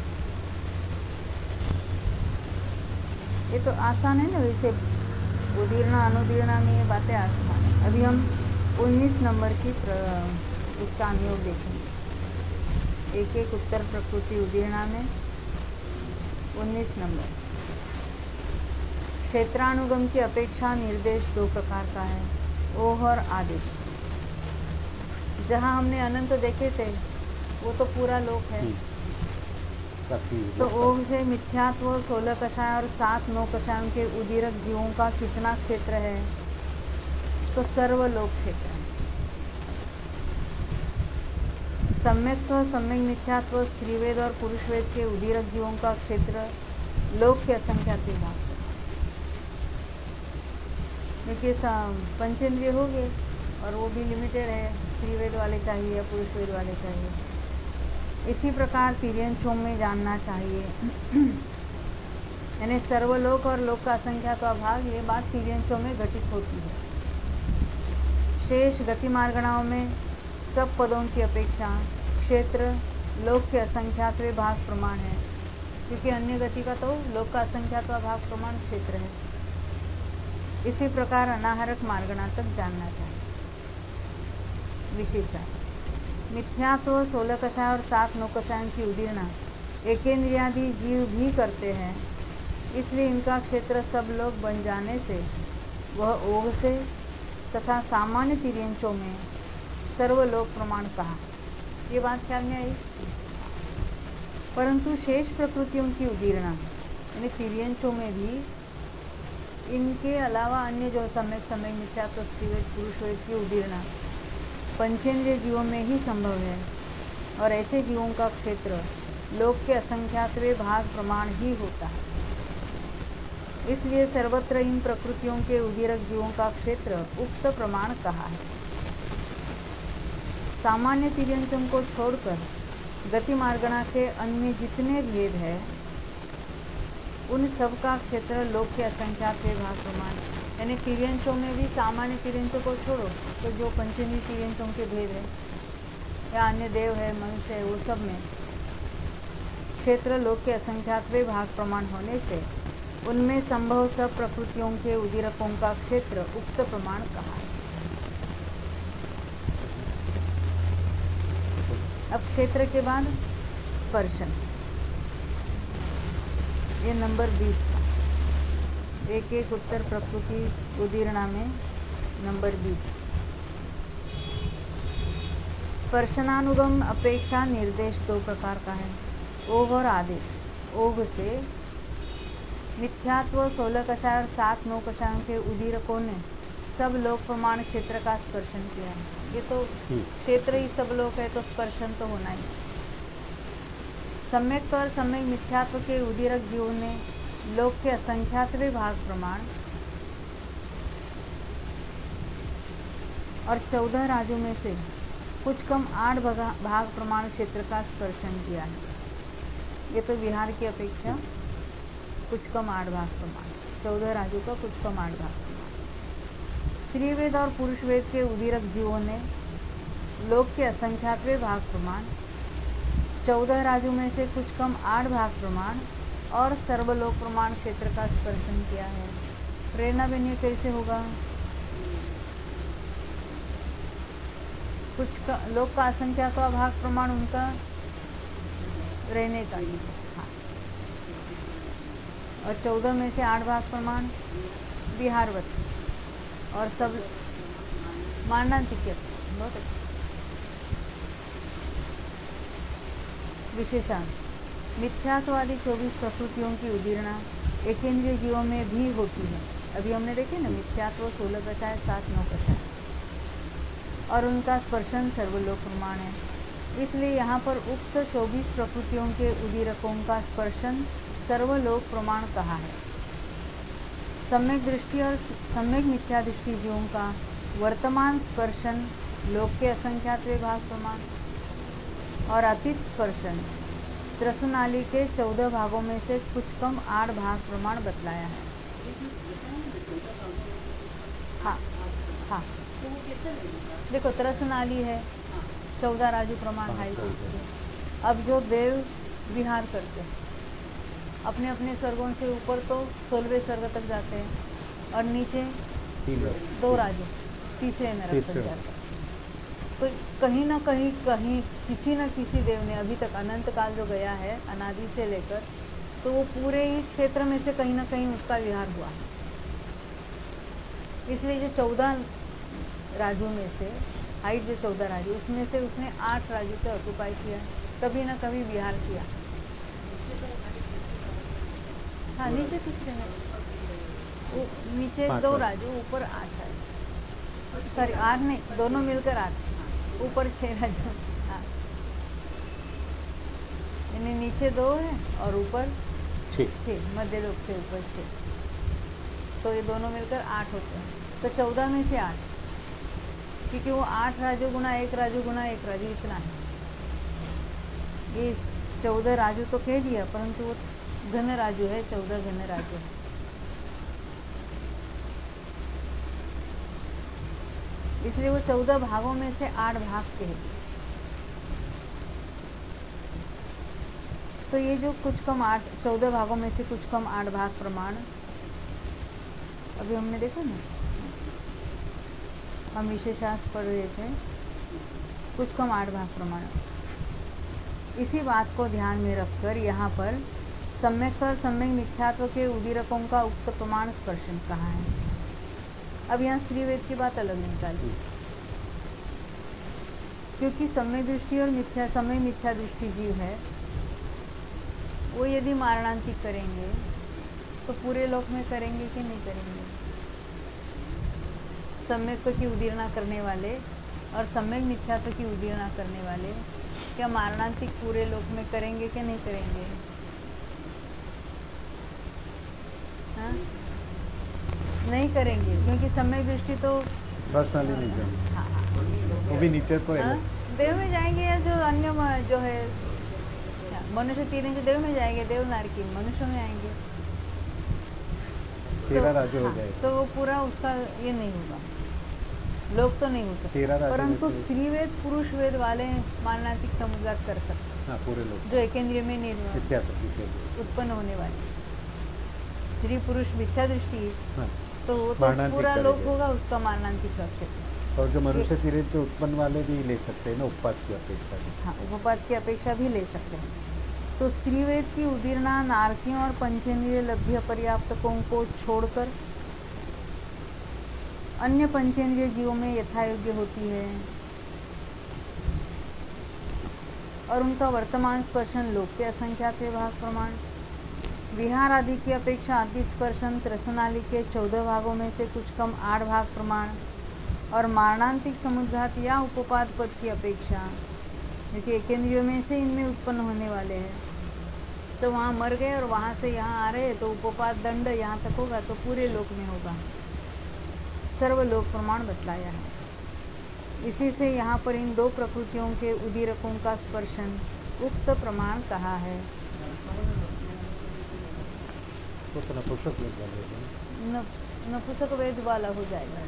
ये तो आसान है ना, वैसे उदीर्णा अनुदीर्णा में ये बातें आसान है। अभी हम 19 नंबर की उसका अनुयोग देखेंगे। एक एक उत्तर प्रकृति उदीर्णा में 19 नंबर। क्षेत्रानुगम की अपेक्षा निर्देश दो प्रकार का है, ओघ और आदेश। जहाँ हमने अनंत देखे थे वो तो पूरा लोक है। तो ओघ से मिथ्यात्व 16 कषाय और 7 9 कषायों के उदीरक जीवों का कितना क्षेत्र है? तो सर्वलोक क्षेत्र है। सम्यक्त्व सम्यक मिथ्यात्व स्त्री वेद और पुरुष वेद के उदीरक जीवों का क्षेत्र लोक के असंख्यात विभाग है। देखिए पंचेंद्रिय हो गए और वो भी लिमिटेड है, स्त्री वेद वाले चाहिए या पुरुष वेद वाले चाहिए। इसी प्रकार तिर्यंशों में जानना चाहिए। यानी सर्वलोक और लोक का असंख्यात्वा भाग, ये बात तिर्यंचों में घटित होती है। शेष गति मार्गणाओं में सब पदों की अपेक्षा क्षेत्र लोक के असंख्यात्वे भाग प्रमाण है, क्योंकि अन्य गति का तो लोक का असंख्यात्वा भाग प्रमाण क्षेत्र है। इसी प्रकार अनाहरक मार्गणा तक जानना चाहिए। विशेषण मिथ्यात्व 16 कषाय और 7 नौकषायों की उदीर्णा एकेंद्रियादि जीव भी करते हैं, इसलिए इनका क्षेत्र सब लोग बन जाने से वह ओघ से तथा सामान्य तिर्यंचों में सर्वलोक प्रमाण कहा। ये बात ख्याल में आई। परंतु शेष प्रकृतियों की उदीर्णा यानी तिर्यंचों में भी इनके अलावा अन्य जो सम्यक सम्यक मिथ्यात्व स्त्रीवेद पुरुषवेद की उदीर्णा पंचेंद्रिय जीवों में ही संभव है, और ऐसे जीवों का क्षेत्र लोक के असंख्यात्वे भाग प्रमाण ही होता है। इसलिए सर्वत्र इन प्रकृतियों के उदीरक जीवों का क्षेत्र उक्त प्रमाण कहा है। सामान्य तिर्यंचों को छोड़कर गति मार्गणा के अन्य जितने भेद है, उन सब का क्षेत्र लोक के असंख्यात्वे भाग प्रमाण, यानी तिर्यंचों में भी सामान्य तिर्यंचों को छोड़ो तो जो पंचेंद्रिय तिर्यंचों के भेद है या अन्य देव है, मनुष्य है, वो सब में क्षेत्र लोक के असंख्यात्वे भाग प्रमाण होने से उनमें संभव सब प्रकृतियों के उदीरकों का क्षेत्र उक्त प्रमाण कहा है। अब क्षेत्र के बाद स्पर्शन, ये नंबर 20 था। एक एक उत्तर प्रकृति उदीर्णा में नंबर 20। स्पर्शनानुगम अपेक्षा निर्देश दो प्रकार का है, ओघ और आदेश। ओघ से मिथ्यात्व 16 कषाय और 7 नौकषायों के उदीरकों ने सब लोक प्रमाण क्षेत्र का स्पर्शन किया है। ये तो क्षेत्र ही सब लोक है, तो स्पर्शन तो होना ही। सम्यक और सम्यक मिथ्यात्व के उदीरक जीवों ने लोक के असंख्यात्वे भाग प्रमाण और 14 राज्यों में से कुछ कम 8 भाग प्रमाण क्षेत्र का स्पर्शन किया है। ये तो विहार की अपेक्षा कुछ कम 8 भाग प्रमाण, 14 राज्यों का कुछ कम 8 भाग प्रमाण। स्त्री वेद और पुरुष वेद के उदीरक जीवों ने लोक के असंख्यात्वे भाग प्रमाण, 14 राज्यों में से कुछ कम 8 भाग प्रमाण और सर्वलोक प्रमाण क्षेत्र का स्पर्शन किया है। प्रेरणा बिन ये कैसे होगा? कुछ लोक का असंख्यात्वा भाग प्रमाण उनका रहने का ही, हाँ, और 14 में से 8 भाग प्रमाण बिहारवत और सब मांडांतिक। बहुत अच्छा। विशेषांश मिथ्यात्वादी 24 प्रकृतियों की उदीर्णा एकेंद्रिय जीवों में भी होती है। अभी हमने देखे ना, मिथ्यात्व 16 कषाय 7 नौकषाय, और उनका स्पर्शन सर्वलोक प्रमाण है। इसलिए यहाँ पर उक्त 24 प्रकृतियों के उदीरकों का स्पर्शन सर्वलोक प्रमाण कहा है। सम्यक दृष्टि और सम्यक मिथ्या दृष्टि जीवों का वर्तमान स्पर्शन लोक के असंख्यात्वे भाग प्रमाण और अतीत स्पर्शन त्रसनाली के 14 भागों में से कुछ कम 8 भाग प्रमाण बतलाया है। हाँ हाँ, देखो त्रसनाली है, 14 राजू प्रमाण है। अब जो देव विहार करते हैं अपने अपने स्वर्गों से ऊपर तो 16वें स्वर्ग तक जाते हैं, और नीचे 2 राजू तीसरे नरक तक जाते हैं। तो कहीं ना कहीं किसी न किसी देव ने अभी तक अनंत काल जो गया है अनादि से लेकर, तो वो पूरे ही क्षेत्र में से कहीं ना कहीं उसका विहार हुआ। इसलिए जो 14 राजू में से हाइट जो 14 राजू, उसमें से उसने 8 राजू से ऑक्युपाई किया, कभी ना कभी विहार किया। हाँ, नीचे तीसरे में, नीचे 2 राजू, ऊपर 8 है, सॉरी 8 नहीं, दोनों मिलकर 8, ऊपर 6 राजू। हाँ, यानी नीचे 2 है और ऊपर 6, मध्य लोक से ऊपर 6, तो ये दोनों मिलकर 8 होते हैं। तो 14 में से 8, क्योंकि वो 8 राजू गुना 1 राजू गुना 1 राजू इतना है। ये 14 राजू तो कह दिया, परंतु वो घन राजू है, 14 घन राजू। इसलिए वो 14 भागों में से 8 भाग के हैं। तो ये जो कुछ कम 14 भागों में से कुछ कम 8 भाग प्रमाण अभी हमने देखा ना, हम विशेषार्थ पढ़ रहे थे, कुछ कम 8 भाग प्रमाण। इसी बात को ध्यान में रखकर यहाँ पर सम्यक और सम्यक मिथ्यात्व के उदीरकों का उक्त प्रमाण स्पर्शन कहा है। अब यहाँ स्त्रीवेद की बात अलग निकाली, क्योंकि सम्यक दृष्टि और सम्यक मिथ्या दृष्टि जीव है, वो यदि मारणांतिक करेंगे तो पूरे लोक में करेंगे कि नहीं करेंगे? सम्यक की उदीरना करने वाले और सम्यक मिथ्यात्व की उदीरना करने वाले क्या मारणांतिक पूरे लोक में करेंगे कि नहीं करेंगे? हाँ? नहीं करेंगे, क्योंकि सम्यक दृष्टि तो पर्सनली नहीं जाएंगे, वो भी नीचे को देव में जाएंगे, या जो अन्य जो है मनुष्य 3 इंच देव में जाएंगे, देव नारकी मनुष्य में आएंगे, 13 राजू हो जाएगा। तो वो पूरा उसका ये नहीं होगा, लोग तो नहीं हो सकते, परंतु स्त्री वेद पुरुष वेद वाले मारणांतिक समुद्रात कर सकते। हाँ, पूरे लोग जो एकेंद्रिय में उत्पन्न होने वाले स्त्री पुरुष मिथ्या दृष्टि, तो वो तो पूरा लोक होगा, उसका मारणांतिक रक्षक। और जो मनुष्य तीर से उत्पन्न वाले भी ले सकते हैं ना, उपपात की अपेक्षा भी। हाँ, उपपात की अपेक्षा भी ले सकते हैं। तो स्त्रीवेद की उदीरना नारकियों और पंचेंद्रिय लभ्य पर्याप्तकों को छोड़कर अन्य पंचेंद्रिय जीवों में यथायोग्य होती है, और उनका वर्तमान स्पर्शन लोक के असंख्यात भाग प्रमाण, विहार आदि की अपेक्षा अतीत स्पर्शन त्रसनाली के 14 भागों में से कुछ कम 8 भाग प्रमाण, और मारणांतिक समुद्घात या उपपाद पद की अपेक्षा, क्योंकि एकेंद्रियों में से इनमें उत्पन्न होने वाले हैं, तो वहाँ मर गए और वहाँ से यहाँ आ रहे, तो उपपाद दंड यहाँ तक होगा, तो पूरे लोक में होगा। सर्वलोक प्रमाण बतलाया है। इसी से यहाँ पर इन 2 प्रकृतियों के उदीरकों का स्पर्शन उक्त प्रमाण कहा है। नपुंसक वेद वाला हो जाएगा।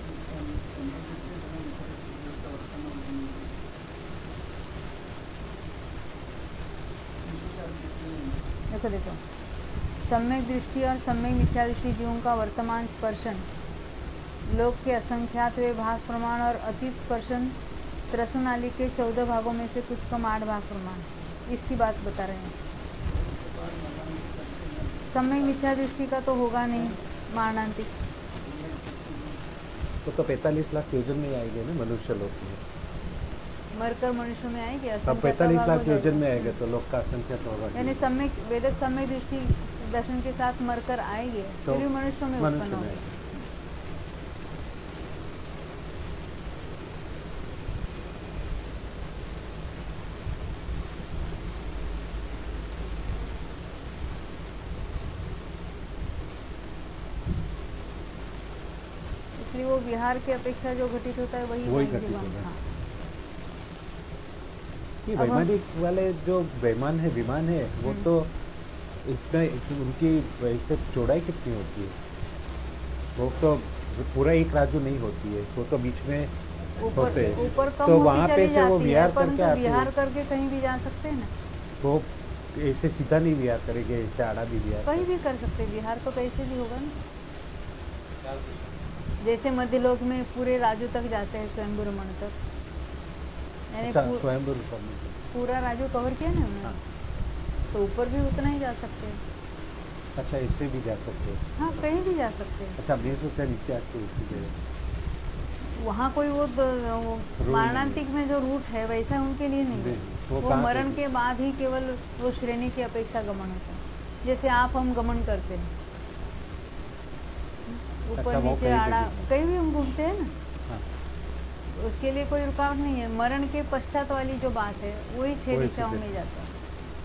देखो सम्यक दृष्टि और सम्यक मिथ्या दृष्टि जीवों का वर्तमान स्पर्शन लोक के असंख्यात वे भाग प्रमाण, और अतीत स्पर्शन त्रसनाली के 14 भागों में से कुछ कम 8 भाग प्रमाण, इसकी बात बता रहे हैं। सम्यक मिथ्या दृष्टि का तो होगा नहीं मारणांतिक, तो 45 लाख योजन में आएंगे ना मनुष्य लोक में, मरकर मनुष्य में आएंगे। अब 45 लाख योजन में आएंगे तो लोक का असंख्या तो होगा, यानी सम्यक वेदक सम्यक दृष्टि दर्शन के साथ मरकर आएंगे तो फिर मनुष्य में उत्पन्न होंगे। इसलिए वो विहार की अपेक्षा जो घटित होता है वही घटित होता है। ये वैमानिक वाले जो विमान है वो तो इसमें उनकी वैसे चौड़ाई कितनी होती है? वो तो पूरा एक राजू नहीं होती है, वो तो बीच में होते हैं, तो वहाँ पे से वो विहार करके आते हैं। विहार करके कहीं भी जा सकते हैं ना, वो ऐसे सीधा नहीं विहार करेंगे, ऐसे आड़ा भी विहार कहीं भी कर सकते। विहार तो कैसे भी होगा ना, जैसे मध्यलोक में पूरे राजू तक जाते हैं, स्वयंभू रमण तक, स्वयंभू पूरा राजू कवर किया ना हमने, तो ऊपर भी उतना ही जा सकते हैं। अच्छा, इससे भी जा सकते हैं? हाँ, कहीं भी जा सकते हैं। अच्छा, 20 रुपया नीचे आते हैं, वहाँ कोई वो मारणांतिक में जो रूट है वैसा उनके लिए नहीं है, वो मरण के बाद ही केवल वो श्रेणी की अपेक्षा गमन होता है, जैसे आप हम गमन करते हैं ऊपर नीचे आड़ा, कहीं भी हम घूमते हैं ना, उसके लिए कोई रुकावट नहीं है। मरण के पश्चात वाली जो बात है वही 6 दिशाओं में जाता है।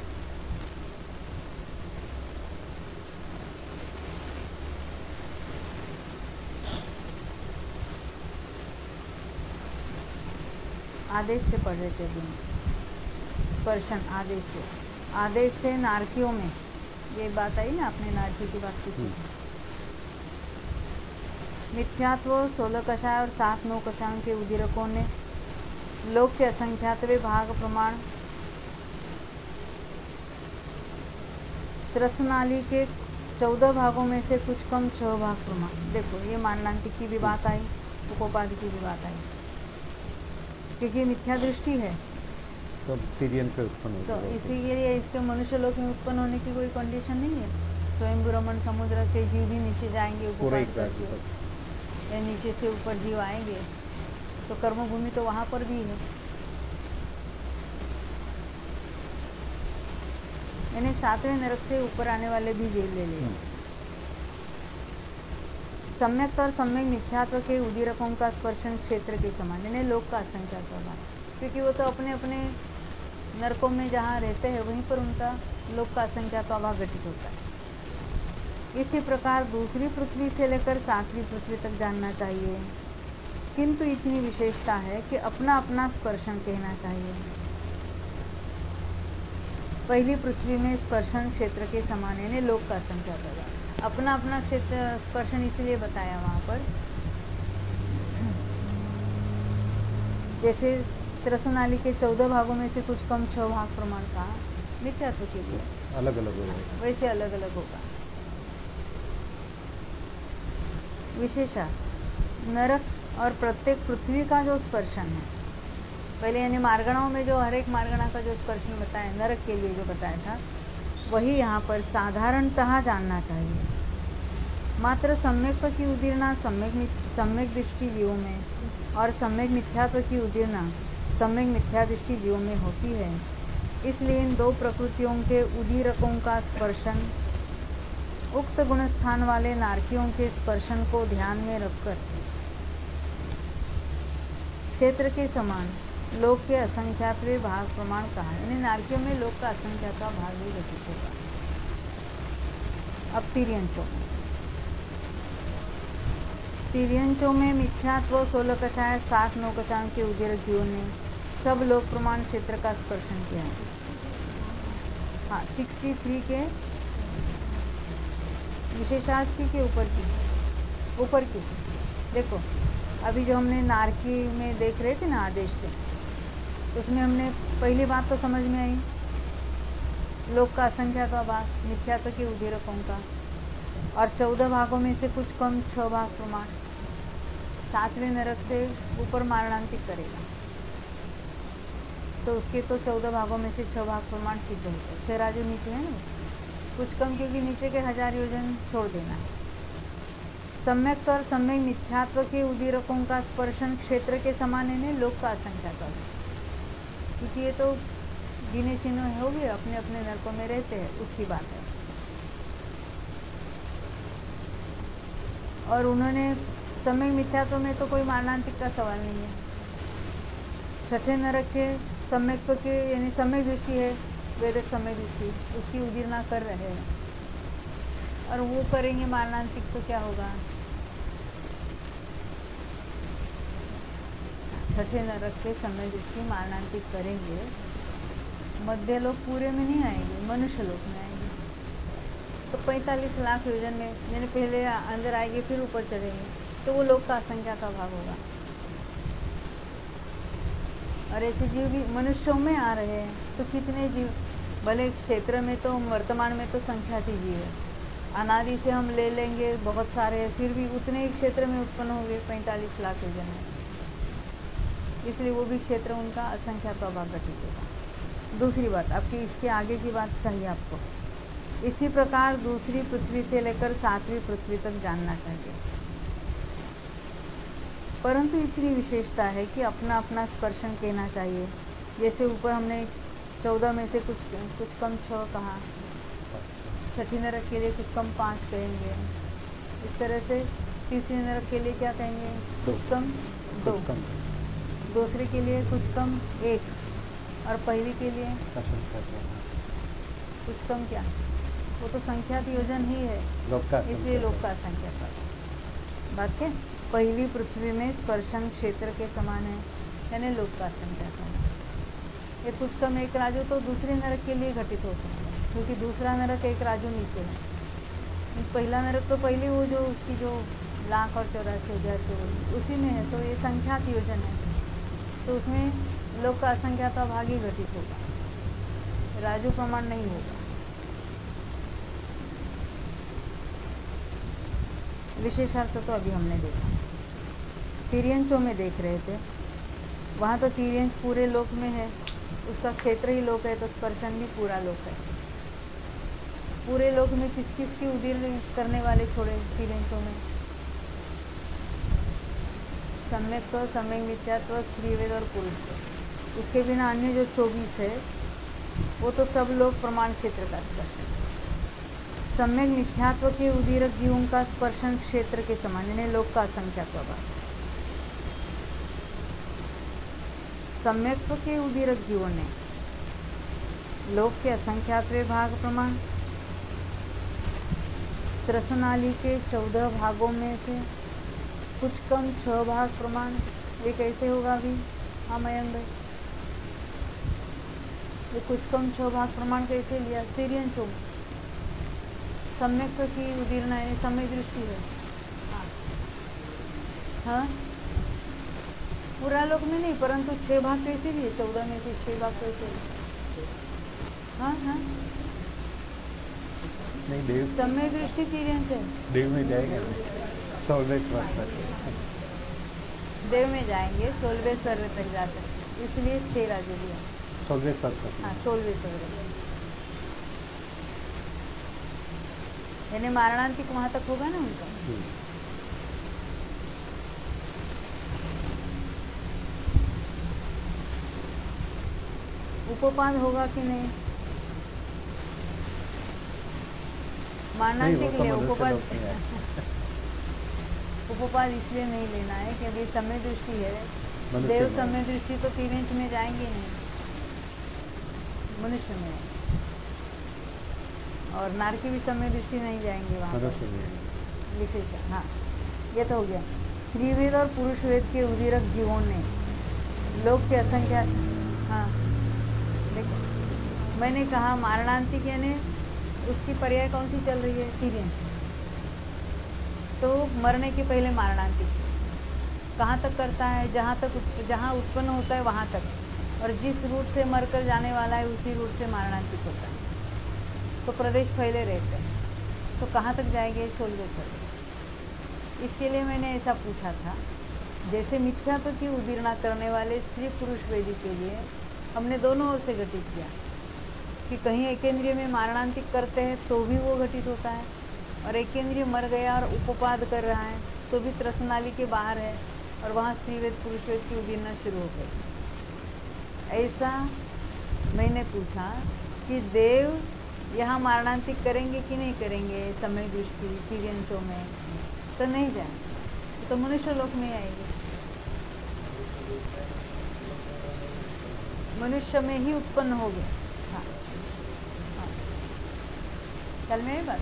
आदेश से पढ़ रहे थे स्पर्शन, आदेश से नारकियों में ये बात आई ना, आपने नारकी की बात की थी। मिथ्यात्व 16 कषाय और 7-9 कषायों के उदीरकों ने लोक के असंख्यातवे भाग प्रमाण त्रसनाली के 14 भागों में से कुछ कम 6 भाग प्रमाण। देखो ये मारणांतिक की भी बात आई, उपोपाधि की भी बात आई, क्योंकि मिथ्या दृष्टि है तो तिर्यन पे उत्पन्न तो होगा। इसीलिए इसके मनुष्य लोक में उत्पन्न होने की कोई कंडीशन नहीं है। स्वयं ब्रह्मण समुद्र से जीव भी नीचे जाएंगे पूरा उपोपाधि करके, या नीचे से ऊपर जीव आएंगे, तो कर्मभूमि तो वहां पर भी है। यानी 7वें नरक से ऊपर आने वाले भी जेल ले लिए। सम्यक और सम्यक मिथ्यात्व के उदीरकों का स्पर्शन क्षेत्र के समान, यानी लोक का असंख्या स्वभाव, क्योंकि वो तो अपने अपने नरकों में जहाँ रहते हैं वहीं पर उनका लोक का असंख्या स्वभाव घटित होता है। इसी प्रकार दूसरी पृथ्वी से लेकर 7वीं पृथ्वी तक जानना चाहिए, किंतु इतनी विशेषता है कि अपना अपना स्पर्शन कहना चाहिए। पहली पृथ्वी में स्पर्शन क्षेत्र के समान, यानी लोक का असंख्या स्वभाव, अपना अपना क्षेत्र स्पर्शन इसलिए बताया वहां पर, जैसे त्रसनाली के 14 भागों में से कुछ कम 6 भाग प्रमाण का मिथ्यात्व के लिए अलग अलग होगा, वैसे अलग अलग होगा। विशेषा नरक और प्रत्येक पृथ्वी का जो स्पर्शन है, पहले यानी मार्गणाओं में जो हर एक मार्गणा का जो स्पर्शन बताया, नरक के लिए जो बताया था, वही यहाँ पर साधारणतः जानना चाहिए। मात्र सम्यक की उदीर्णा सम्यक दृष्टि जीवों में और सम्यक मिथ्यात्व की उदीर्णा सम्यक मिथ्या दृष्टि जीवों में होती है। इसलिए इन दो प्रकृतियों के उदीरकों का स्पर्शन उक्त गुण स्थान वाले नारकियों के स्पर्शन को ध्यान में रखकर क्षेत्र के समान लोक के असंख्यातवे भाग प्रमाण कहा, यानी नारकियों में लोक का असंख्यातवा भाग भी घटित होगा। अब तिर्यंचों में मिथ्यात्व 16 कषाय 7-9 कषायों के उदीरक जीवों ने सब लोक प्रमाण क्षेत्र का स्पर्शन किया है। हाँ, 63 के विशेषार्थी के ऊपर की देखो, अभी जो हमने नारकी में देख रहे थे ना आदेश से, उसमें हमने पहली बात तो समझ में आई, लोक का असंख्यात्वा भाग मिथ्यात्व के उदीरकों का, और 14 भागों में से कुछ कम 6 भाग प्रमाण 7वें नरक से ऊपर मारणांतिक करेगा, तो उसके तो 14 भागों में से 6 भाग प्रमाण सिद्ध होता है। 6 राजू नीचे है ना, कुछ कम, क्योंकि नीचे के 1000 योजन छोड़ देना है। सम्यक और सम्यक मिथ्यात्व के उदीरकों का स्पर्शन क्षेत्र के समान है, लोक का असंख्यात्वा, क्योंकि ये तो गिने चिन्ह हो गए, अपने अपने नरकों में रहते हैं, उसकी बात है। और उन्होंने सम्यक मिथ्यात्व में तो कोई मारणांतिक का सवाल नहीं है। 6ठे नरक के सम्यक के यानी सम्यक दृष्टि है, वेदक सम्यक दृष्टि, उसकी उदीर्णा कर रहे हैं, और वो करेंगे मारणांतिक तो क्या होगा। 6ठे नरक के सम्यक दृष्टि मारणांतिक करेंगे, मध्य लोक पूरे में नहीं आएंगे, मनुष्य लोक में आएंगे, तो 45 लाख योजन में यानी पहले अंदर आएंगे फिर ऊपर चढ़ेंगे, तो वो लोक का असंख्या का भाग होगा। और ऐसे जीव भी मनुष्यों में आ रहे हैं, तो कितने जीव, भले क्षेत्र में तो वर्तमान में तो संख्या थी जीव है, अनादि से हम ले लेंगे बहुत सारे, फिर भी उतने ही क्षेत्र में उत्पन्न हो गए 45 लाख योजन में, इसलिए वो भी क्षेत्र उनका असंख्या का भाग घटित होगा। दूसरी बात आपकी इसके आगे की बात चाहिए आपको, इसी प्रकार दूसरी पृथ्वी से लेकर 7वीं पृथ्वी तक जानना चाहिए, परंतु इतनी विशेषता है कि अपना अपना स्पर्शन कहना चाहिए। जैसे ऊपर हमने 14 में से कुछ कम 6 कहा, 6ठी नरक के लिए कुछ कम 5 कहेंगे, इस तरह से तीसरी नरक के लिए क्या कहेंगे, कुछ कम 2, दूसरे के लिए कुछ कम 1, और पहली के लिए कुछ कम क्या, वो तो संख्या योजन ही है, इसलिए लोक का संख्या का बात क्या, पहली पृथ्वी में स्पर्शन क्षेत्र के समान है, यानी लोक का संख्या का। ये कुछ कम 1 राजू तो दूसरे नरक के लिए घटित हो सकता है, क्योंकि दूसरा नरक एक राजू नीचे है। पहला नरक तो पहले वो जो उसकी जो 1,84,000 उसी में है, तो ये संख्यात योजन है, तो उसमें लोक का असंख्यात भाग ही घटित होगा, राजू प्रमाण नहीं होगा। विशेषार्थ तो अभी हमने देखा, तिर्यंचों में देख रहे थे, वहां तो तिर्यंच पूरे लोक में है, उसका क्षेत्र ही लोक है, तो स्पर्शन भी पूरा लोक है। पूरे लोक में किस किस की उदीर्ण करने वाले छोड़े तिर्यंचों में? सम्यक्त्व, सम्यक मिथ्यात्व, स्त्रीवेद और पुरुष। उसके बिना अन्य जो 24 है वो तो सब लोग प्रमाण क्षेत्र का स्पर्शन। सम्यक मिथ्यात्व के उदीरक जीवों का स्पर्शन क्षेत्र के समान, यानी लोक का असंख्यात्व भाग। सम्यक्त्व के उदीरक जीवों ने लोक के असंख्यात्व भाग प्रमाण, त्रसनाली के 14 भागों में से कुछ कम 6 भाग प्रमाण। ये कैसे होगा अभी? हाँ मयंक भाई, ये कुछ कम 6 भाग प्रमाण कैसे लिया? तिर्यंचों में सम्यक्त्व की उदीर्ण है, समय दृष्टि है। हाँ, पूरा लोक में नहीं, परंतु 6 भाग कैसे लिए? 14 में से 6 भाग कैसे लिए? हाँ हाँ, नहीं देव, समय दृष्टि तिर्यंच है। देव में जाएंगे, 16वें स्वर तक। देव में जाएंगे, 16वें स्वर तक जा सकते, इसलिए 6 राजू लिया। 16वें स्वर तक। हाँ, 16वें स्वर, यानी मारणांतिक वहां तक होगा ना उनका। उपोपाद होगा कि नहीं? मारणांतिक ले, उपोपाद उपोपाद इसलिए नहीं लेना है कि अभी समय दृष्टि है। देव समय दृष्टि तो तिर्यंच में जाएंगे नहीं, मनुष्य में, और नारकी भी समय दृष्टि नहीं जाएंगे वहां पर। विशेष, हाँ, ये तो हो गया। स्त्रीवेद और पुरुष वेद के उदीरक जीवों ने लोक के असंख्यात, हाँ देखो, मैंने कहा मारणांतिक यानी उसकी पर्याय कौन सी चल रही है? तिर्यंच। तो मरने के पहले मारणांतिक कहाँ तक करता है? जहाँ उत्पन्न होता है वहां तक, और जिस रूट से मरकर जाने वाला है उसी रूट से मारणांतिक होता है, तो प्रदेश फैले रहते हैं, तो कहाँ तक जाएंगे? 16वें स्वर। इसके लिए मैंने ऐसा पूछा था, जैसे मिथ्यात्व की उदीर्णा करने वाले स्त्री पुरुष वेदी के लिए हमने दोनों ओर से घटित किया कि कहीं एकेंद्रिय में मारणांतिक करते हैं तो भी वो घटित होता है, और एकेंद्रिय मर गया और उपोपाद कर रहा है तो भी त्रसनाली के बाहर है, और वहाँ स्त्रीवेद पुरुषवेद की उदीर्णा शुरू हो गई। ऐसा मैंने पूछा कि देव यहाँ मारणांतिक करेंगे कि नहीं करेंगे? समय दृष्टि तिर्यंचों में तो नहीं जाए, तो मनुष्य लोक में आएंगे, मनुष्य में ही उत्पन्न हो गए। हाँ, हाँ, कल में बात।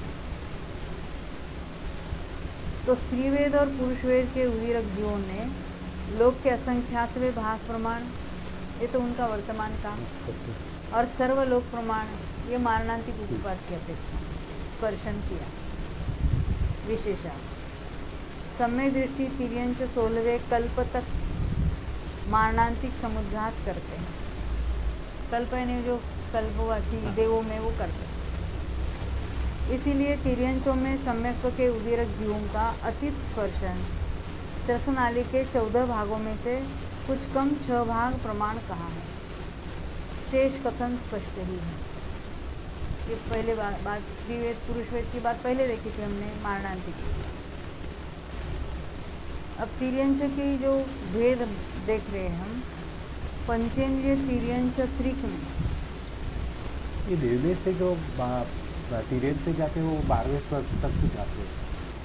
तो स्त्रीवेद और पुरुषवेद के उदीरक जीवों ने लोक के असंख्यातवें भाग प्रमाण, ये तो उनका वर्तमान काम, और सर्वलोक प्रमाण, ये मारणांतिक उपोपाद की अपेक्षा स्पर्शन किया। विशेषा समय दृष्टि तिर्यंच 16वें कल्प तक मारणांतिक समुद्घात करते हैं। कल्प यानी जो कल्पवासी देवों में वो करते हैं। इसीलिए तिर्यंचों में सम्यक्त्व के उदीरक जीवों का अतीत स्पर्शन त्रसनाली के 14 भागों में से कुछ कम 6 भाग प्रमाण कहा है, शेष कथन स्पष्ट ही है। ये पहले बात स्त्रीवेद पुरुषवेद की बात पहले देखी थी हमने, मारणांतिक। अब तिर्यंच की जो भेद देख रहे हैं हम, पंचेंद्रिय तिर्यंच त्रिक में ये देव से जो तिर्यंच से जाते हैं वो 12वें स्वर तक भी जाते हैं।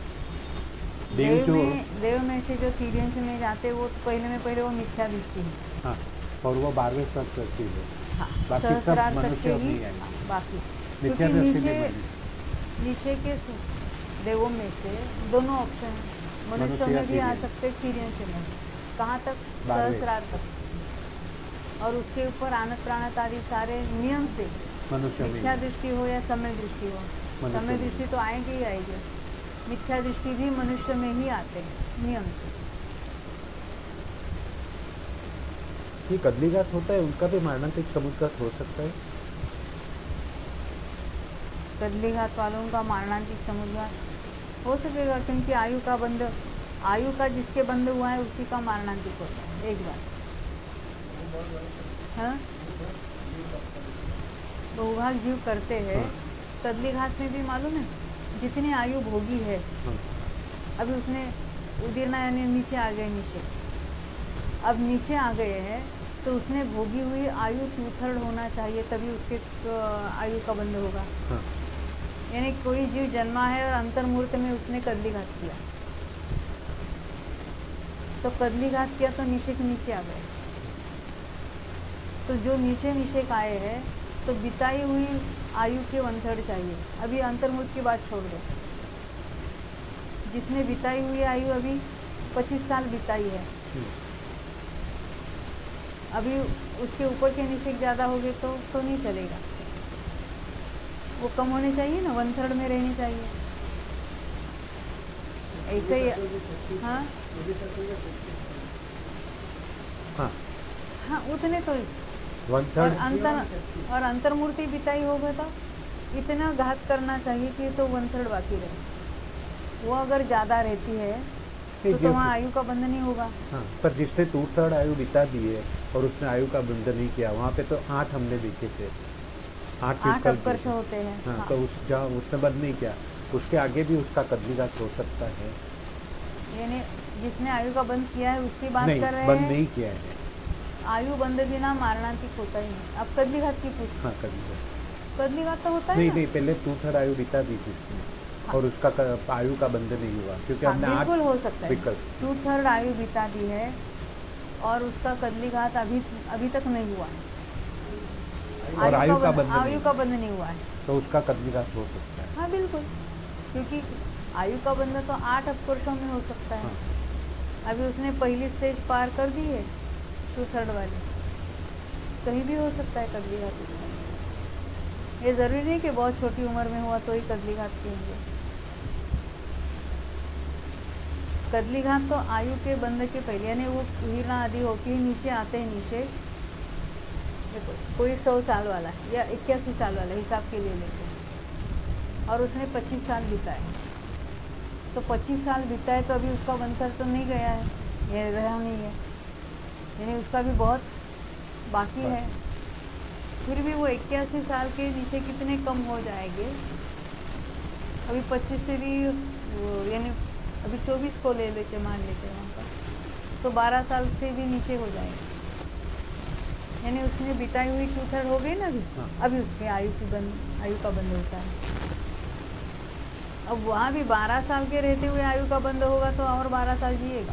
देव में से जो तिर्यंच में जाते वो पहले वो मिथ्या दृष्टि है। हाँ, और वो 12वें स्वर तक ही है। हाँ, बाकी सब मनुष्य नहीं आएंगे। हाँ, बाकी मिथ्या क्योंकि दृष्टि नीचे के देवों में से दोनों ऑप्शन है, मनुष्य में भी आ सकते, तिर्यंच में। कहाँ तक? सहस्रार तक। और उसके ऊपर आनत प्राणत आदि सारे नियम से मनुष्य में मिथ्या दृष्टि हो या समय दृष्टि हो, मनुष्य समय में। दृष्टि तो आएगी ही आएगी, मिथ्या दृष्टि भी मनुष्य में ही आते हैं नियम से। ये कदलीघात होता है, उनका भी मारणांतिक समुद्घात हो सकता है। कदलीघात वालों का मारणांतिक समुद्घात हो सकेगा, क्योंकि आयु का जिसके बंद हुआ है उसी का मारणांतिक होता है। एक बात हाँ, बहुभाग जीव करते हैं। हाँ। कदलीघात में भी मालूम है, जितनी आयु भोगी है, हाँ। अभी उसने उदीरना यानी नीचे आ गए, नीचे अब नीचे आ गए हैं, तो उसने भोगी हुई आयु 2/3 होना चाहिए, तभी उसके आयु का बंद होगा। हाँ। यानी कोई जीव जन्मा है और अंतर्मुहूर्त में उसने कदलीघात किया, तो कदलीघात किया तो नीचे के नीचे आ गए। तो जो नीचे आए हैं, तो बिताई हुई आयु के 1/3 चाहिए। अभी अंतर्मुहूर्त की बात छोड़ दो, जिसने बिताई हुई आयु अभी 25 साल बिताई है, अभी उसके ऊपर के नीचे ज्यादा हो गए तो नहीं चलेगा, वो कम होने चाहिए ना, 1/3 में रहनी चाहिए। ऐसे ही हाँ हाँ हाँ, उतने तो 1/3 और अंतर्मूर्ति बिताई होगा तो इतना घात करना चाहिए कि तो 1/3 बाकी रहे। वो अगर ज्यादा रहती है तो वहाँ आयु का बंध नहीं होगा। हाँ, पर जिसने 2/3 आयु बिता दी है और उसने आयु का बंध नहीं किया, वहाँ पे तो 8 हमने देखे थे, 8 अपकर्ष होते हैं। हाँ, तो उसने बंद नहीं किया, उसके आगे भी उसका कदलीघात हो सकता है। यानी जिसने आयु का बंद किया है उसकी बात नहीं, कर रहे हैं। बंद नहीं किया है। आयु बंद बिना मारणांतिक होता ही नहीं। अब कदलीघात की पूछ। हाँ, कदलीघात तो होता है नहीं, पहले 2/3 आयु बिता दी थी उसने, और उसका आयु का बंध नहीं हुआ, क्योंकि हमने बिल्कुल हो सकता है विकल्प 2/3 आयु बिता दी है और उसका कदलीघात अभी तक नहीं हुआ है, और आयु का बंध नहीं हुआ है, तो उसका कदलीघात हो सकता है। हाँ बिल्कुल, क्योंकि आयु का बंध तो 8 अपवर्षों में हो सकता है। हाँ। अभी उसने पहली स्टेज पार कर दी है 2/3 वाली, कहीं भी हो सकता है कदलीघात। ये जरूरी नहीं कि बहुत छोटी उम्र में हुआ तो ही कदलीघात किएंगे। कदलीघात तो आयु के बंध के पहले, यानी वो हीरा आदि होके नीचे आते हैं। नीचे देखो, कोई 100 साल वाला है या 81 साल वाला, हिसाब के लिए लेते हैं, और उसने 25 साल बिताए, तो 25 साल बिताए तो अभी उसका वंशज तो नहीं गया है, ये रहा नहीं है, यानी उसका भी बहुत बाकी है। फिर भी वो 81 साल के नीचे कितने कम हो जाएंगे, अभी 25 से भी यानी अभी 24 को ले लेते, मान लेते हैं वहाँ पर, तो 12 साल से भी नीचे हो जाएंगे, यानी उसने बिताई हुई 2/3 हो गई ना अभी। हाँ। अभी उसके आयु का बंद होता है। अब वहाँ भी 12 साल के रहते हुए आयु का बंद होगा तो और 12 साल जिएगा।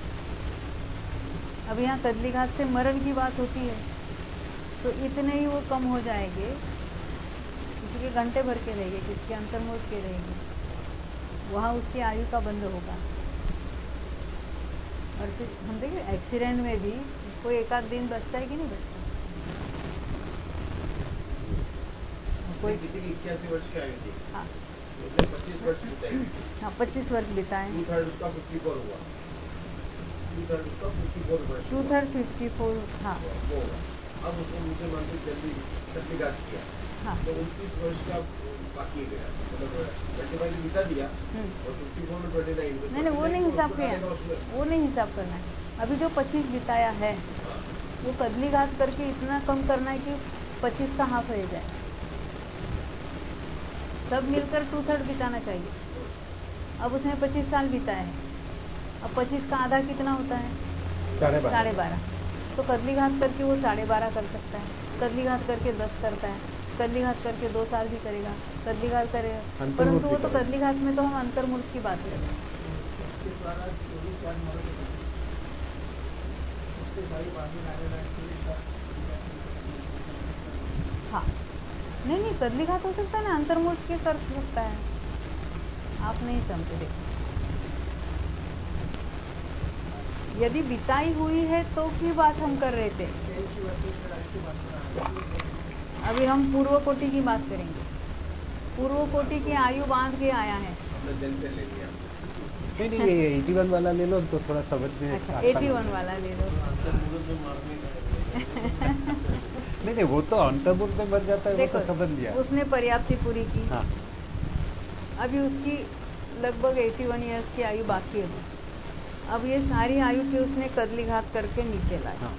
अब यहाँ कदलीघात से मरण की बात होती है, तो इतने ही वो कम हो जाएंगे, किसी के घंटे भर के रहेंगे, किसी के अंतर्मुहूर्त के रहेंगे, वहाँ उसकी आयु का बंद होगा। और फिर हम देखिए एक्सीडेंट में भी कोई एक आध दिन बचता है कि नहीं बचता। कोई किसी की 81 वर्ष की आयु थी, हाँ 25 वर्ष बिताई, हाँ 25 वर्ष बिताए, 2/3 उसका 54 हुआ, 2/3 उसका 54 वर्ष, 2/3 54, हाँ वो होगा। अब उसको नीचे मानते जल्दी कदलीघात किया, हाँ तो 29 वर्ष का बाकी गया, मतलब 25 बिता दिया और 54 में 29। नहीं, वो नहीं हिसाब किया, वो नहीं हिसाब करना है। अभी जो 25 बिताया है वो कदलीघात करके इतना कम करना है कि 25 का हाफ रह जाए, सब मिलकर 2/3 बिताना चाहिए। अब उसने 25 साल बिताया है, अब 25 का आधा कितना होता है, 12.5। तो कदलीघात करके वो 12.5 कर सकता है, कदलीघात करके 10 करता है, कदलीघात करके 2 साल भी करेगा, कदलीघात करेगा, परंतु वो तो कदलीघात में तो हम अंतर्मुहूर्त की बात करें। हाँ नहीं, कदलीघात हो सकता है ना, अंतर्मुहूर्त के कर सकता है। आप नहीं समझे, देखो यदि बिताई हुई है तो की बात हम कर रहे थे। अभी हम पूर्व कोटि की बात करेंगे। पूर्व कोटि की आयु बांध के आया है। हमने दिन से ले लिया। नहीं ये 81 वाला ले लो तो थोड़ा समझ में अच्छा, आसान 81 वाला ले लो। नहीं वो तो अंतर्मुख में मर जाता है, वो देखो, तो समझ लिया। उसने पर्याप्ति पूरी की। हाँ। अभी उसकी लगभग 81 ईयर्स की आयु बाकी है। अब ये सारी आयु की उसने कदली घात करके नीचे लाई। हाँ।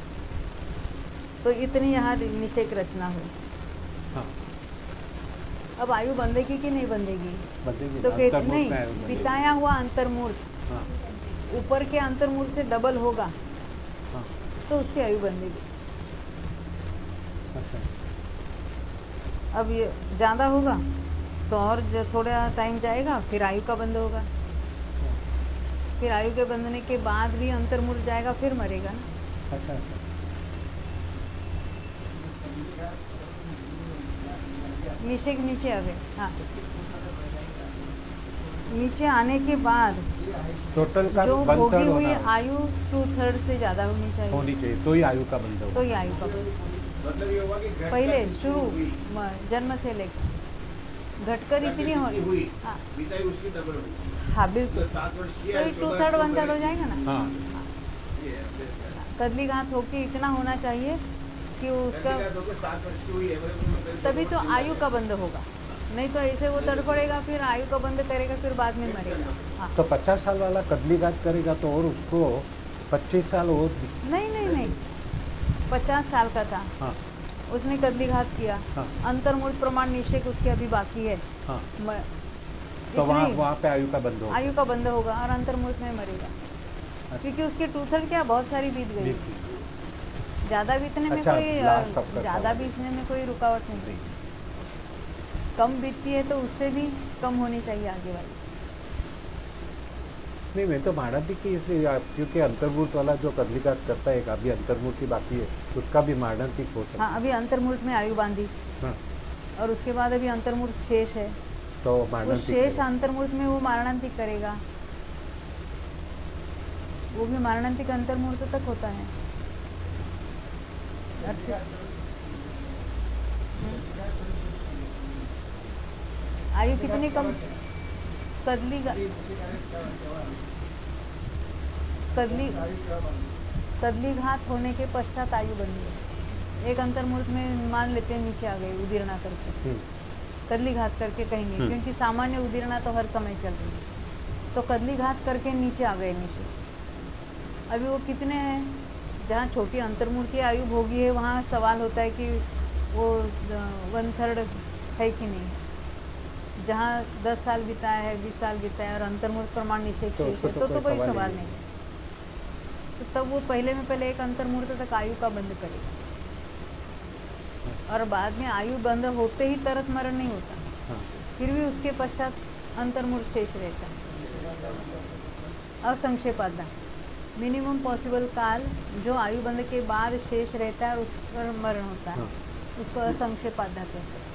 तो इतनी यहाँ निषेक रचना हुई। हाँ। अब आयु बंधेगी कि नहीं बंधेगी? बंधेगी। तो कहते अंतर्मुख नहीं, में आयु बंधेगी। बिताया हुआ अंतर्मूर्त हाँ। ऊपर के अंतर्मूर्त से डबल होगा। हाँ। तो उसकी आयु बंधेगी। अच्छा। अब ये ज्यादा होगा तो और जो थोड़ा टाइम जाएगा फिर आयु का बंध होगा। फिर आयु के बंधने के बाद भी अंतर्मूर्त जाएगा, फिर मरेगा ना। अच्छा। निषेक नीचे आ गए। हाँ, नीचे आने के बाद टोटल का जो 1/3 भोगी हुई होना आयु 2/3 से ज्यादा होनी चाहिए। तो ही आयु का बंध होगा। तो ही आयु का बंध। मतलब ये हुआ कि घटकर पहले शुरू हुई। जन्म से लेकर घटकर इतनी हुई। हाँ, बीताई उसकी डबल हुई। हाँ बिल्कुल। 7 वर्ष की तो 2/3 1/3 हो जाएगा ना। हाँ। कदली घात होके इतना होना चाहिए कि उसका 7 वर्ष की हुई है, तभी तो आयु का बंध होगा। नहीं तो ऐसे वो तड़फड़ेगा, फिर आयु का बंध करेगा, फिर बाद में मरेगा। हाँ। तो 50 साल वाला कदली घात करेगा तो और उसको 25 साल और। नहीं 50 साल का था। हाँ। उसने कदली घात किया। हाँ। अंतर्मूर्त प्रमाण निषेक उसके अभी बाकी है। हाँ। तो वहाँ पे आयु का बंध होगा। आयु का बंध होगा और अंतर्मूर्त में मरेगा। अच्छा। क्योंकि उसके 2/3 क्या बहुत सारी बीत गई। ज्यादा बीतने में अच्छा, last कोई of ज्यादा बीतने में कोई रुकावट नहीं। कम बीतती है तो उससे भी कम होनी चाहिए आगे वाली। नहीं मैं तो मानती कि क्योंकि अंतर्मूर्त वाला जो कदली घात करता है, अभी अंतर्मूर्त की बाकी है, उसका भी मारणांतिक हो सकता है। हाँ, अभी अंतर्मूर्त में आयु बांधी। हाँ। और उसके बाद अभी अंतर्मूर्त शेष है, तो उस शेष अंतर्मूर्त में वो मारणांतिक करेगा। वो भी मारणांतिक अंतर्मूर्त तक होता है। आयु कितनी कम? कदली घात होने के पश्चात आयु बनी है। एक अंतर्मूर्त में मान लेते हैं नीचे आ गए उदीर्णा करके, कदली घात करके कहेंगे, क्योंकि सामान्य उदीर्णा तो हर समय चल रही है। तो कदली घात करके नीचे आ गए नीचे। अभी वो कितने हैं? जहाँ छोटी अंतर्मूर्त की आयु भोगी है वहाँ सवाल होता है कि वो 1/3 है कि नहीं। जहाँ 10 साल बिताया है, 20 साल बिताया और अंतर्मूर्त प्रमाण निषेक तो कोई सवाल नहीं। तो तब वो पहले में पहले एक अंतर्मूर्त तक आयु का बंध करेगा और बाद में आयु बंद होते ही तरत मरण नहीं होता। फिर भी उसके पश्चात अंतर्मूर्त शेष रहता है। असंक्षेपादा मिनिमम पॉसिबल काल जो आयु बंध के बाद शेष रहता है उस पर मरण होता है, उसको असंक्षेपादा कहते हैं।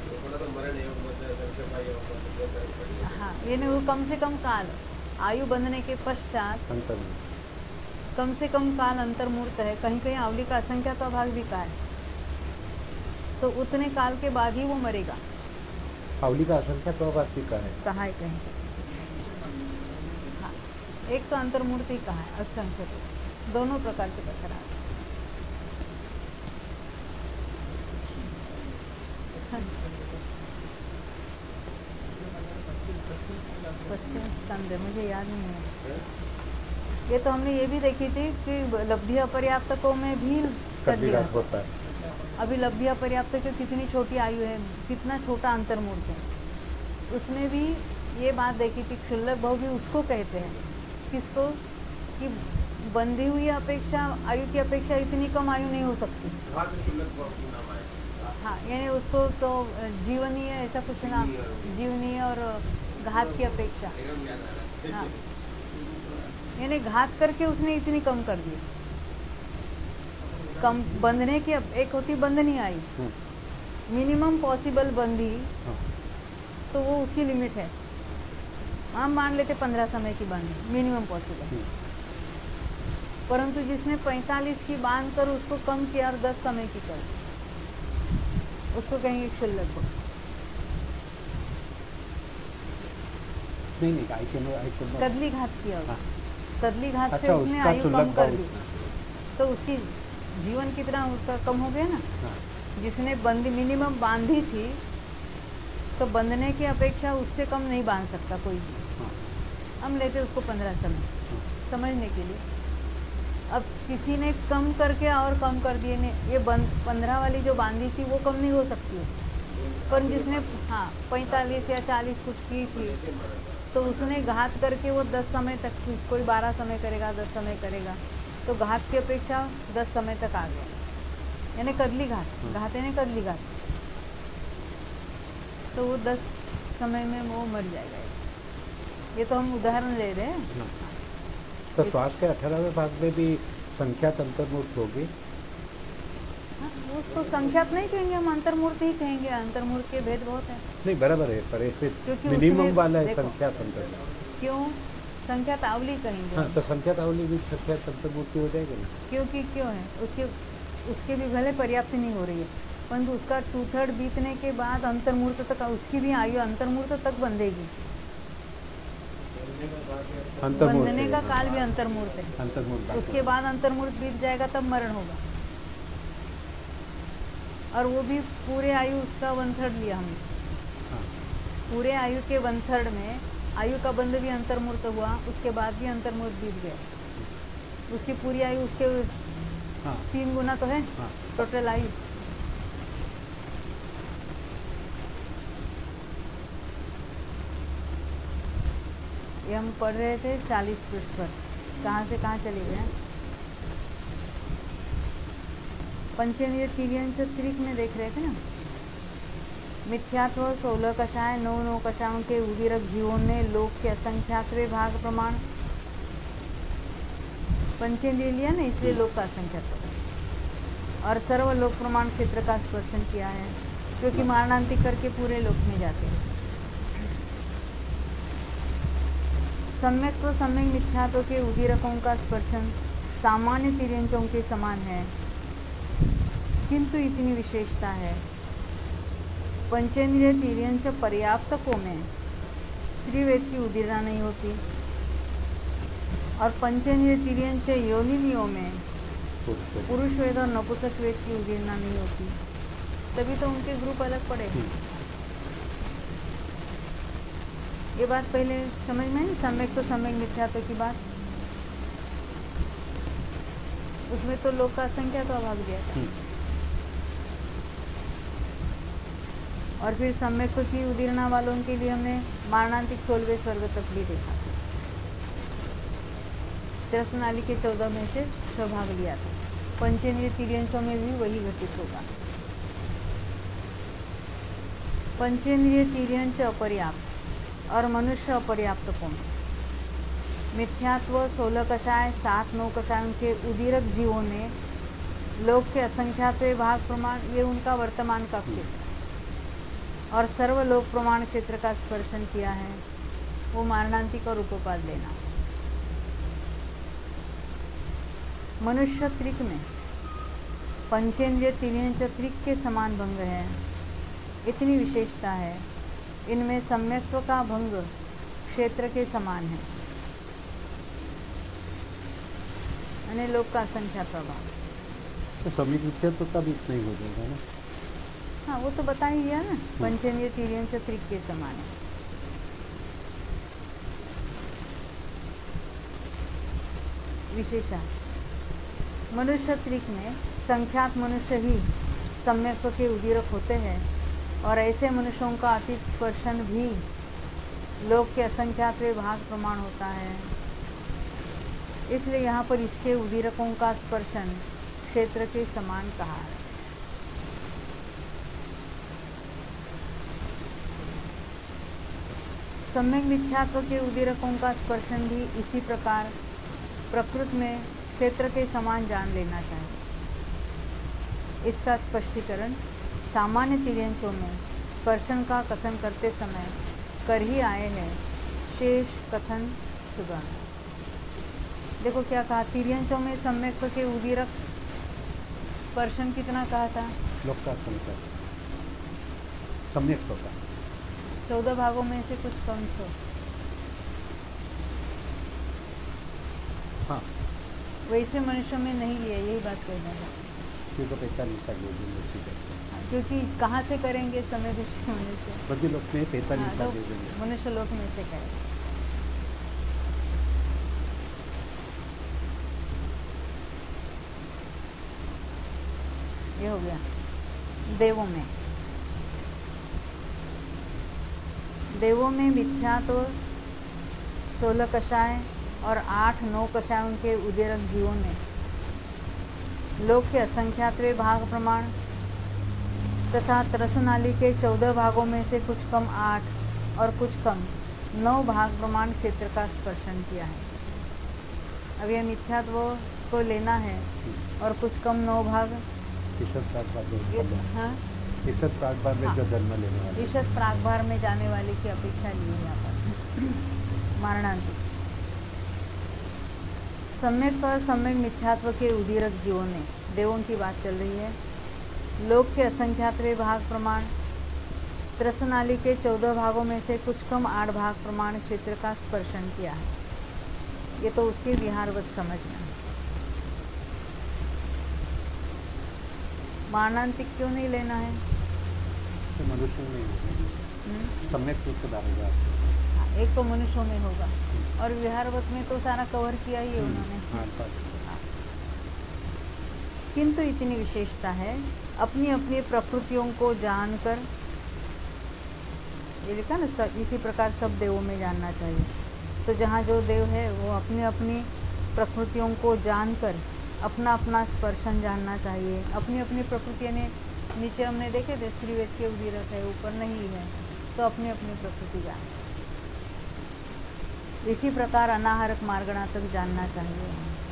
हाँ, यानी वो कम से कम काल आयु बंधने के पश्चात कम से कम काल अंतर्मूर्त है। कहीं कहीं आवली का असंख्या तो अभाग भी का है, तो उतने काल के बाद ही वो मरेगा। आवली का असंख्या तो अभाग भी का है, कहा है कहीं। हाँ, एक तो अंतर्मूर्त ही कहा है, असंख्य दोनों प्रकार से पकड़ा है। मुझे याद नहीं है। ये तो हमने ये भी देखी थी कि लब्धि अपर्याप्तकों में भी कदली घात होता है। अभी लब्धि अपर्याप्त की कितनी छोटी आयु है, कितना छोटा अंतर्मूर्त है, उसमें भी ये बात देखी थी। क्षुल्लक भाव भी उसको कहते हैं, किसको? कि बंधी हुई अपेक्षा आयु की अपेक्षा इतनी कम आयु नहीं हो सकती। हाँ, यानी उसको तो जीवनीय ऐसा कुछ नाम, जीवनीय और घात की अपेक्षा। हाँ, यानी घात करके उसने इतनी कम कर दी। कम बंधने की एक होती बंधनी आयु, मिनिमम पॉसिबल बंधी, तो वो उसकी लिमिट है। हम मान लेते 15 समय की बांधी मिनिमम पॉसिबल, परंतु जिसने 45 की बांध कर उसको कम किया और 10 समय की कर, उसको कहेंगे क्षुल्लक भोग। नहीं आई कैन कदली घात किया उसने। कदली घात से अच्छा, उसने उसका आयु कम सुलभ कर भाव दी, उतना। तो उसकी जीवन कितना उसका कम हो गया ना। हाँ। जिसने बंदी मिनिमम बांधी थी, तो बंधने की अपेक्षा उससे कम नहीं बांध सकता कोई भी। हाँ। हम लेते उसको 15 समय हाँ। समझने के लिए। अब किसी ने कम करके और कम कर दिए ने, ये 15 वाली जो बांधी थी वो कम नहीं हो सकती है, पर जिसने 45 या 40 कुछ की थी, तो उसने घात करके वो 10 समय तक, कोई 12 समय करेगा, 10 समय करेगा, तो घात की अपेक्षा 10 समय तक आ गया, यानी कदली घात। घात यानी कदली घात। तो वो 10 समय में वो मर जाएगा। ये तो हम उदाहरण ले रहे हैं। तो श्वास के 18वें भाग में भी संख्यात अंतर्मूर्त होगी। उसको संख्यात नहीं कहेंगे, हम अंतर्मूर्ति ही कहेंगे। अंतर्मूर्त के भेद बहुत है। नहीं बराबर है, पर ऐसे मिनिमम वाला है संख्यात अंतर्मूर्त। क्यों संख्यात आवली कहेंगे? हाँ, तो संख्यात आवली भी संख्यात अंतर्मूर्ति हो जाएगी ना। क्योंकि क्यों है, उसके भी भले पर्याप्त नहीं हो रही है, परंतु उसका 2/3 बीतने के बाद अंतर्मूर्त तक, उसकी भी आयु अंतर्मूर्त तक बंधेगी। बंधने का काल भी अंतर्मूर्त है। अंतर्मूर्त उसके बाद अंतर्मूर्त बीत जाएगा, तब मरण होगा। और वो भी पूरे आयु उसका 1/3 लिया हमने। हाँ। पूरे आयु के 1/3 में आयु का बंध भी अंतर्मूर्त हुआ, उसके बाद भी अंतर्मूर्त बीत गया। उसकी पूरी आयु उसके 3 गुना तो है। टोटल आयु। ये हम पढ़ रहे थे 40 पृष्ठ पर, कहाँ से कहाँ चले गए? पंचेंद्रिय तिर्यंच त्रिक में देख रहे थे ना। मिथ्यात्व 16 कषाय 9 कषायों के उदीरक जीवों ने लोक के असंख्यातवें भाग प्रमाण। पंचेंद्रिय लिया ना, इसलिए लोक का असंख्यात और सर्वलोक प्रमाण क्षेत्र का स्पर्शन किया है, क्योंकि मारणांतिक करके पूरे लोक में जाते हैं। सम्यक्त्व सम्यक मिथ्यात्व के उदीरकों का स्पर्शन सामान्य तिर्यंचों के समान है, किंतु इतनी विशेषता है, पंचेंद्रिय तिर्यंच पर्याप्तकों में स्त्रीवेद की उदीरना नहीं होती, और पंचेंद्रिय तिर्यंच योनिनियों में पुरुष वेद और नपुंसक वेद की उदीरना नहीं होती। तभी तो उनके ग्रुप अलग पड़े। ये बात पहले समझ में नहीं, सम्यक तो सम्यक मिथ्यात्व की बात, उसमें तो लोक का संख्या का भाग दिया था। और फिर सम्यक की उदीरना वालों के लिए हमने मारणांतिक 16वें स्वर्ग तक भी देखा। तिरस्नाली के 14 में से 6 भाग लिया था। पंचेंद्रिय तिर्यंचों में भी वही घटित होगा। पंचेंद्रिय तिर्यंच अपर्याप्त और मनुष्य अपर्याप्त कौन? मिथ्यात्व 16 कषाय 7-9 कषायों के उदीरक जीवों ने लोक के असंख्यातवें भाग प्रमाण, ये उनका वर्तमान का क्षेत्र, और सर्वलोक प्रमाण क्षेत्र का स्पर्शन किया है, वो मारणांतिक और उपोपाद लेना। मनुष्य त्रिक में पंचेंद्रिय तिर्यंच त्रिक के समान भंग है, इतनी विशेषता है, इनमें सम्यक्त्व का भंग क्षेत्र के समान है, यानी लोक का असंख्या प्रभाव। तो सम्यक मिथ्यात्व का भी इतना ही हो जाएगा ना। हाँ, वो तो बता ही दिया ना, पंचेंद्रिय तिर्यंच त्रिक के समान है। विशेषा मनुष्य त्रिक में संख्यात मनुष्य ही सम्यक्त्व के उदीरक होते हैं, और ऐसे मनुष्यों का अतीत स्पर्शन भी लोक के असंख्यातवें भाग प्रमाण होता है। इसलिए यहाँ पर इसके उदीरकों का स्पर्शन क्षेत्र के समान कहा है। सम्यक मिथ्यात्व के उदीरकों का स्पर्शन भी इसी प्रकार प्रकृति में क्षेत्र के समान जान लेना चाहिए। इसका स्पष्टीकरण सामान्य तिर्यंचों में स्पर्शन का कथन करते समय कर ही आए हैं। शेष कथन सुगम। देखो क्या कहा, तिर्यंचों में सम्यक्त्व के उदीरक स्पर्शन कितना कहा था? लोक का संख्या। सम्यक होता। 14 भागों में से कुछ कम तो हाँ, वैसे मनुष्यों में नहीं लिया, यही बात कहना है। क्योंकि 45 लाख योगी मनुष्य करते हैं। क्योंकि कहाँ से करेंगे समय दृष्टि होने से? सभी लोग में 45 लाख योगी मनुष्य लोक में से करें। ये हो गया। देवों में मिथ्या तो 16 कषाय और 8-9 कषायों के उदयरक जीवों में लोक के असंख्यातवे भाग प्रमाण तथा त्रसनाली के 14 भागों में से कुछ कम 8 और कुछ कम 9 भाग प्रमाण क्षेत्र का स्पर्शन किया है। अब यह मिथ्यात्व को लेना है और कुछ कम 9 भाग ईशत प्रागभार में हाँ, जो जन्म लेने वाले ईशत प्रागभार में जाने वाले की अपेक्षा ली है यहाँ पर। मारणांतिक सम्यक और सम्यक मिथ्यात्व के उदीरक जीवों ने, देवों की बात चल रही है, लोक के असंख्यातवे भाग प्रमाण त्रसनाली के 14 भागों में से कुछ कम 8 भाग प्रमाण क्षेत्र का स्पर्शन किया है। ये तो उसके विहारवत समझना है। मारणांतिक क्यों नहीं लेना है? तो मनुष्य में सम्यक रूप से डालेगा। एक तो मनुष्यों में होगा और विहारवत में तो सारा कवर किया ही है उन्होंने। किंतु इतनी विशेषता है, अपनी अपनी प्रकृतियों को जानकर, ये लिखा ना, इसी प्रकार सब देवों में जानना चाहिए। तो जहाँ जो देव है वो अपनी अपनी प्रकृतियों को जानकर अपना अपना स्पर्शन जानना चाहिए। अपनी अपनी प्रकृति ने नीचे हमने देखे थे स्त्रीवेद के उदीरक है, ऊपर नहीं है, तो अपनी अपनी प्रकृति जान। इसी प्रकार अनाहरक मार्गणा तक जानना चाहिए।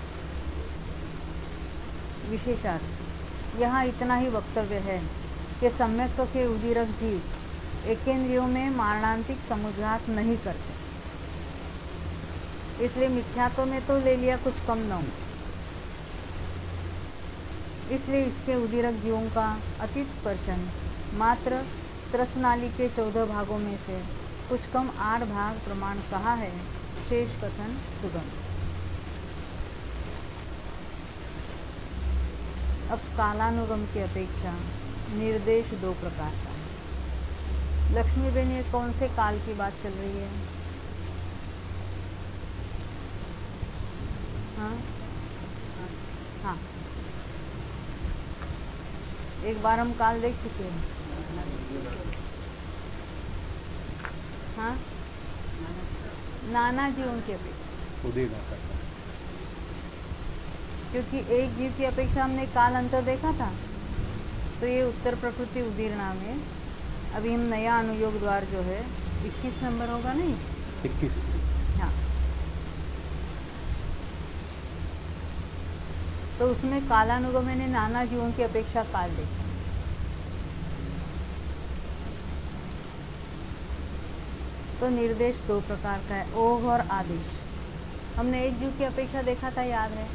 विशेषार्थ यहाँ इतना ही वक्तव्य है कि सम्यक्त्व के उदीरक जीव एकेंद्रियों में मारणांतिक समुद्घात नहीं करते, इसलिए मिथ्यात्व में तो ले लिया कुछ कम 9, इसलिए इसके उदीरक जीवों का अतीत स्पर्शन मात्र त्रसनाली के 14 भागों में से कुछ कम 8 भाग प्रमाण कहा है। शेष कथन सुगम। अब कालानुगम की अपेक्षा निर्देश 2 प्रकार का है। लक्ष्मीबेन, ये कौन से काल की बात चल रही है? हाँ हाँ, एक बार हम काल देख चुके हैं। हाँ, नाना जीवों की अपेक्षा, क्योंकि एक जीव की अपेक्षा हमने काल अंतर देखा था, तो ये उत्तर प्रकृति उदीर्णा में अभी हम नया अनुयोग द्वार जो है 21 नंबर होगा, नहीं 21, हाँ, तो उसमें कालानुगम ने नाना जीवों की अपेक्षा काल देखा। तो निर्देश 2 प्रकार का है, ओघ और आदेश। हमने एक जीव की अपेक्षा देखा था, याद है?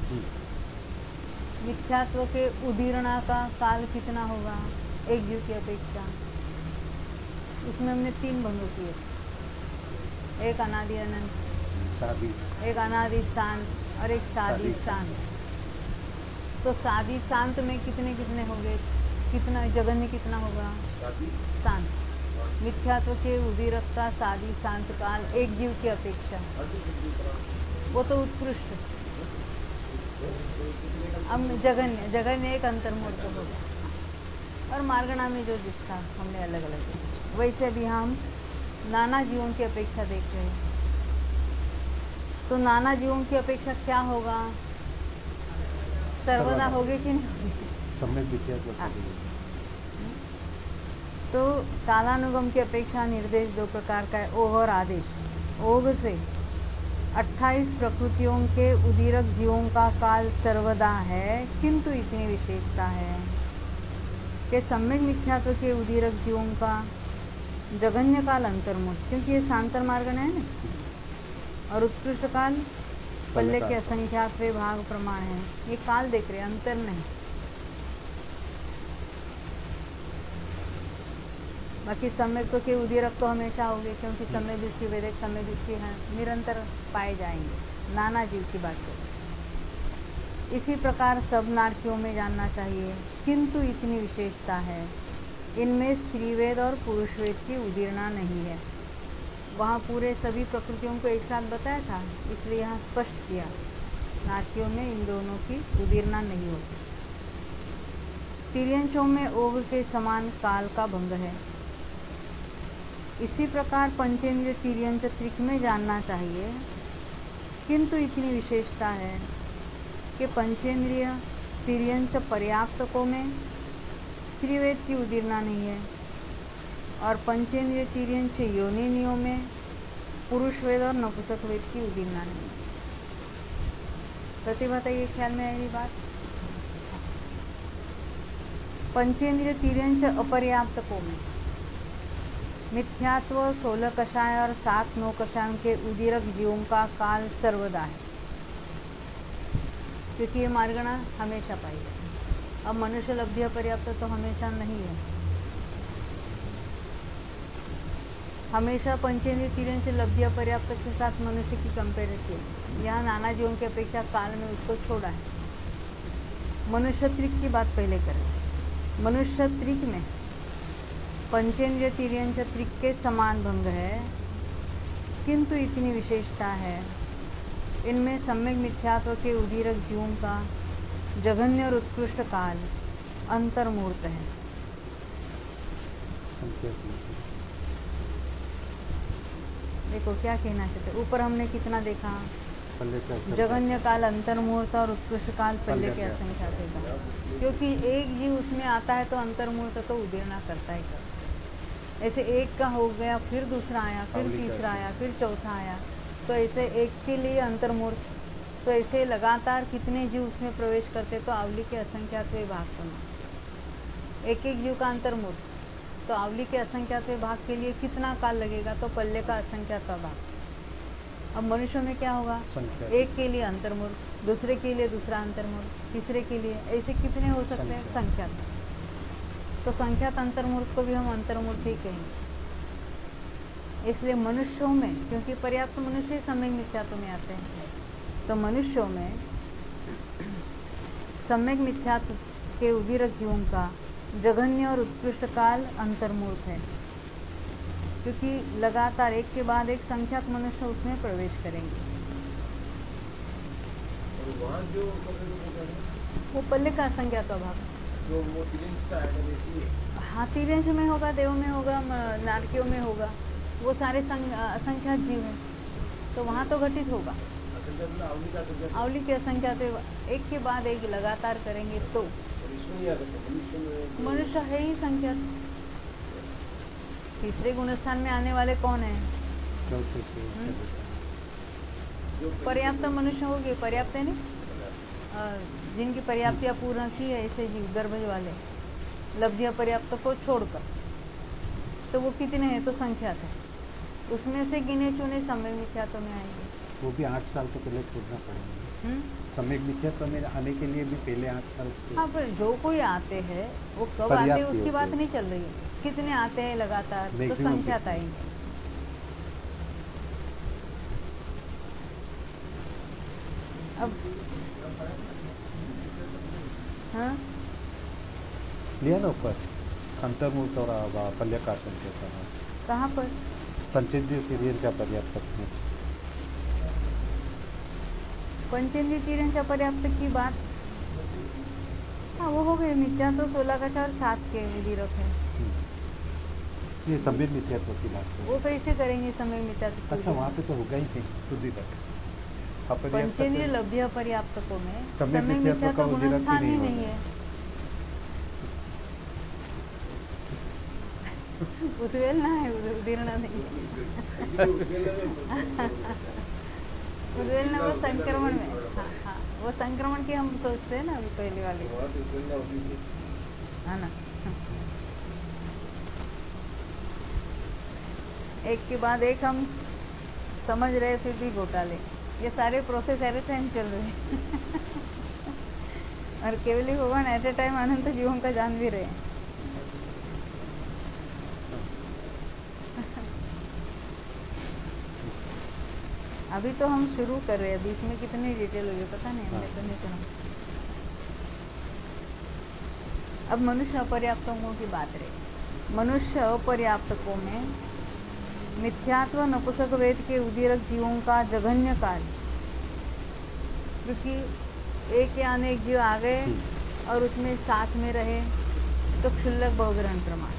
मिथ्यात्व के उदीर्णा का काल कितना होगा एक जीव की अपेक्षा? उसमें हमने 3 भंग किए, एक अनादि अनंत, एक अनादि शांत और एक सादी शांत। तो सादी शांत में कितने कितने होंगे? कितना जगन्य कितना होगा? शांत। मिथ्यात्व के उदीरक का सादी शांत काल एक जीव की अपेक्षा, वो तो उत्कृष्ट। अब जगन्य एक अंतर्मूर्त होगा और मार्गणा में जो जिसका हमने अलग अलग देखा। वैसे अभी हम नाना जीवों की अपेक्षा देख रहे हैं। तो नाना जीवों की अपेक्षा क्या होगा? सर्वदा होगी कि नहीं? सम्यक। तो कालानुगम की अपेक्षा निर्देश 2 प्रकार का है, ओघ और आदेश। ओघ से 28 प्रकृतियों के उदीरक जीवों का काल सर्वदा है, किंतु इतनी विशेषता है कि सम्यक मिथ्यात्व के उदीरक जीवों का जगन्य काल अंतर्मुख, क्योंकि ये सांतर मार्गण है ना, और उत्कृष्ट काल पल्ले के असंख्यातवे भाग प्रमाण है। ये काल देख रहे, अंतर नहीं। बाकी सम्यक तो के उदीरक तो हमेशा होंगे, क्योंकि सम्यक दृष्टि वेदक सम्यक दृष्टि है निरंतर पाए जाएंगे, नाना जीव की बात करें। इसी प्रकार सब नारकियों में जानना चाहिए, किंतु इतनी विशेषता है, इनमें स्त्रीवेद और पुरुषवेद की उदीरना नहीं है। वहाँ पूरे सभी प्रकृतियों को एक साथ बताया था, इसलिए यहाँ स्पष्ट किया नारकियों में इन दोनों की उदीरना नहीं होती। तिर्यंचों में ओघ के समान काल का भंग है। इसी प्रकार पंचेंद्रिय तिर्यंच त्रिक में जानना चाहिए, किंतु इतनी विशेषता है कि पंचेंद्रिय तिर्यंच पर्याप्तकों में स्त्रीवेद की उदीरना नहीं है, और पंचेंद्रिय तिर्यंच योनिनियों में पुरुष वेद और नपुंसक वेद की उदीरना नहीं है। प्रतिभाता ये ख्याल में आएगी बात। पंचेंद्रिय तिर्यंच अपर्याप्तकों में मिथ्यात्व 16 कषाय और 7 9 कषायों के उदीरक जीवों का काल सर्वदा है, क्योंकि ये मार्गणा हमेशा पाई जाती। अब मनुष्य लब्धि पर्याप्त तो हमेशा नहीं है, हमेशा पंचेंद्रिय तिर्यंच लब्धि पर्याप्त के साथ मनुष्य की कंपेरिटिव, यहाँ नाना जीवों की अपेक्षा काल में उसको छोड़ा है। मनुष्य त्रिक की बात पहले करें। मनुष्य त्रिक में पंचेंद्रिय तिर्यंच त्रिक के समान भंग है, किंतु इतनी विशेषता है, इनमें सम्यक मिथ्यात्व के उदीरक जीवों का जघन्य और उत्कृष्ट काल अंतर्मूर्त है। देखो क्या कहना चाहते, ऊपर हमने कितना देखा, जघन्य काल अंतर्मुहूर्त और उत्कृष्ट काल पल्ले के असंख्या देगा, क्योंकि एक जीव उसमें आता है तो अंतर्मुहूर्त तो उदीरना करता ही करता। ऐसे एक का हो गया, फिर दूसरा आया, फिर तीसरा आया, फिर चौथा आया, तो ऐसे एक के लिए अंतर्मुहूर्त, तो ऐसे लगातार कितने जीव उसमें प्रवेश करते, तो आवली के असंख्यात्वें भाग करना, एक एक जीव का अंतर्मुहूर्त, तो आवली के असंख्यात्वें भाग के लिए कितना काल लगेगा, तो पल्ले का असंख्यात्वा भाग। अब मनुष्य में क्या होगा, एक के लिए अंतर्मुहूर्त, दूसरे के लिए दूसरा अंतर्मुहूर्त, तीसरे के लिए, ऐसे कितने हो सकते हैं, संख्यात। तो संख्यात अंतर्मुहूर्त को भी हम अंतर्मुहूर्त ही कहेंगे। इसलिए मनुष्यों में, क्योंकि पर्याप्त मनुष्य सम्यक मिथ्यात्व में आते हैं, तो मनुष्यों में सम्यक मिथ्यात्व के उदीरक जीवों का जघन्य और उत्कृष्ट काल अंतर्मुहूर्त है, क्योंकि लगातार एक के बाद एक संख्यात मनुष्य उसमें प्रवेश करेंगे। वहाँ जो वो पल्ले का असंख्यात भाग जो वो तिर्यंच का है, हाँ तिर्यंच में होगा, देव में होगा, नारकियों में होगा, वो सारे असंख्यात जीव हैं, तो वहाँ तो घटित होगा। आवली के असंख्यात एक के बाद एक लगातार करेंगे, तो मनुष्य है ही संख्यात। तीसरे गुणस्थान में आने वाले कौन है, पर्याप्त मनुष्य हो गए, पर्याप्त है नहीं, जिनकी पर्याप्तियां पूर्ण की है, ऐसे जीव गर्भज वाले लब्धियां पर्याप्त को छोड़कर, तो वो कितने हैं, तो संख्यात है, उसमें से गिने चुने सम्यक मिथ्यात्व में आएंगे। वो भी 8 साल तो पहले छोड़ना पड़ेगा। सम्यक मिथ्यात्व में आने के लिए भी पहले 8 साल। हाँ, पर जो कोई आते हैं वो कब आते हैं उसकी बात नहीं चल रही है, कितने आते हैं लगातार, तो संख्यात आएंगे। अब हाँ लिया ना ऊपर अंतर्मुहूर्त और पल्ले का संख्या कहाँ पर, पंचेंद्रिय तिर्यंच पर्याप्त में। पंचेंद्रिय तिर्यंच पर्याप्त की बात, हाँ वो हो गए, मिथ्यात्व 16 कषाय और 7 के उदीरक है। ये सम्यक मिथ्यात्व की बात है, वो कैसे करेंगे सम्यक मिथ्यात्व? अच्छा वहाँ पे तो होगा ही नहीं उदीरक। पंचेंद्रिय लब्धि पर्याप्तकों में सम्यक मिथ्यात्व का गुणस्थान ही नहीं है। उद्वेलना है, उदीरना नहीं। उद्वेलना वो संक्रमण में, हाँ हाँ वो संक्रमण की हम सोचते हैं ना अभी पहले वाले, है ना। एक के बाद एक हम समझ रहे, फिर भी घोटाले, ये सारे प्रोसेस एट ए टाइम चल रहे हैं। और केवली भगवान एट ए टाइम अनंत जीवों का जान भी रहे हैं। अभी तो हम शुरू कर रहे हैं, बीच में कितनी डिटेल हुई है पता नहीं, हमने तो नहीं सुना। अब मनुष्य अपर्याप्तकों की बात रही। मनुष्य अपर्याप्तकों में मिथ्यात्व नपुंसक वेद के उदीरक जीवों का जघन्य काल, क्योंकि एक या अनेक जीव आ गए और उसमें साथ में रहे तो क्षुल्लक बहुग्रहण प्रमाण।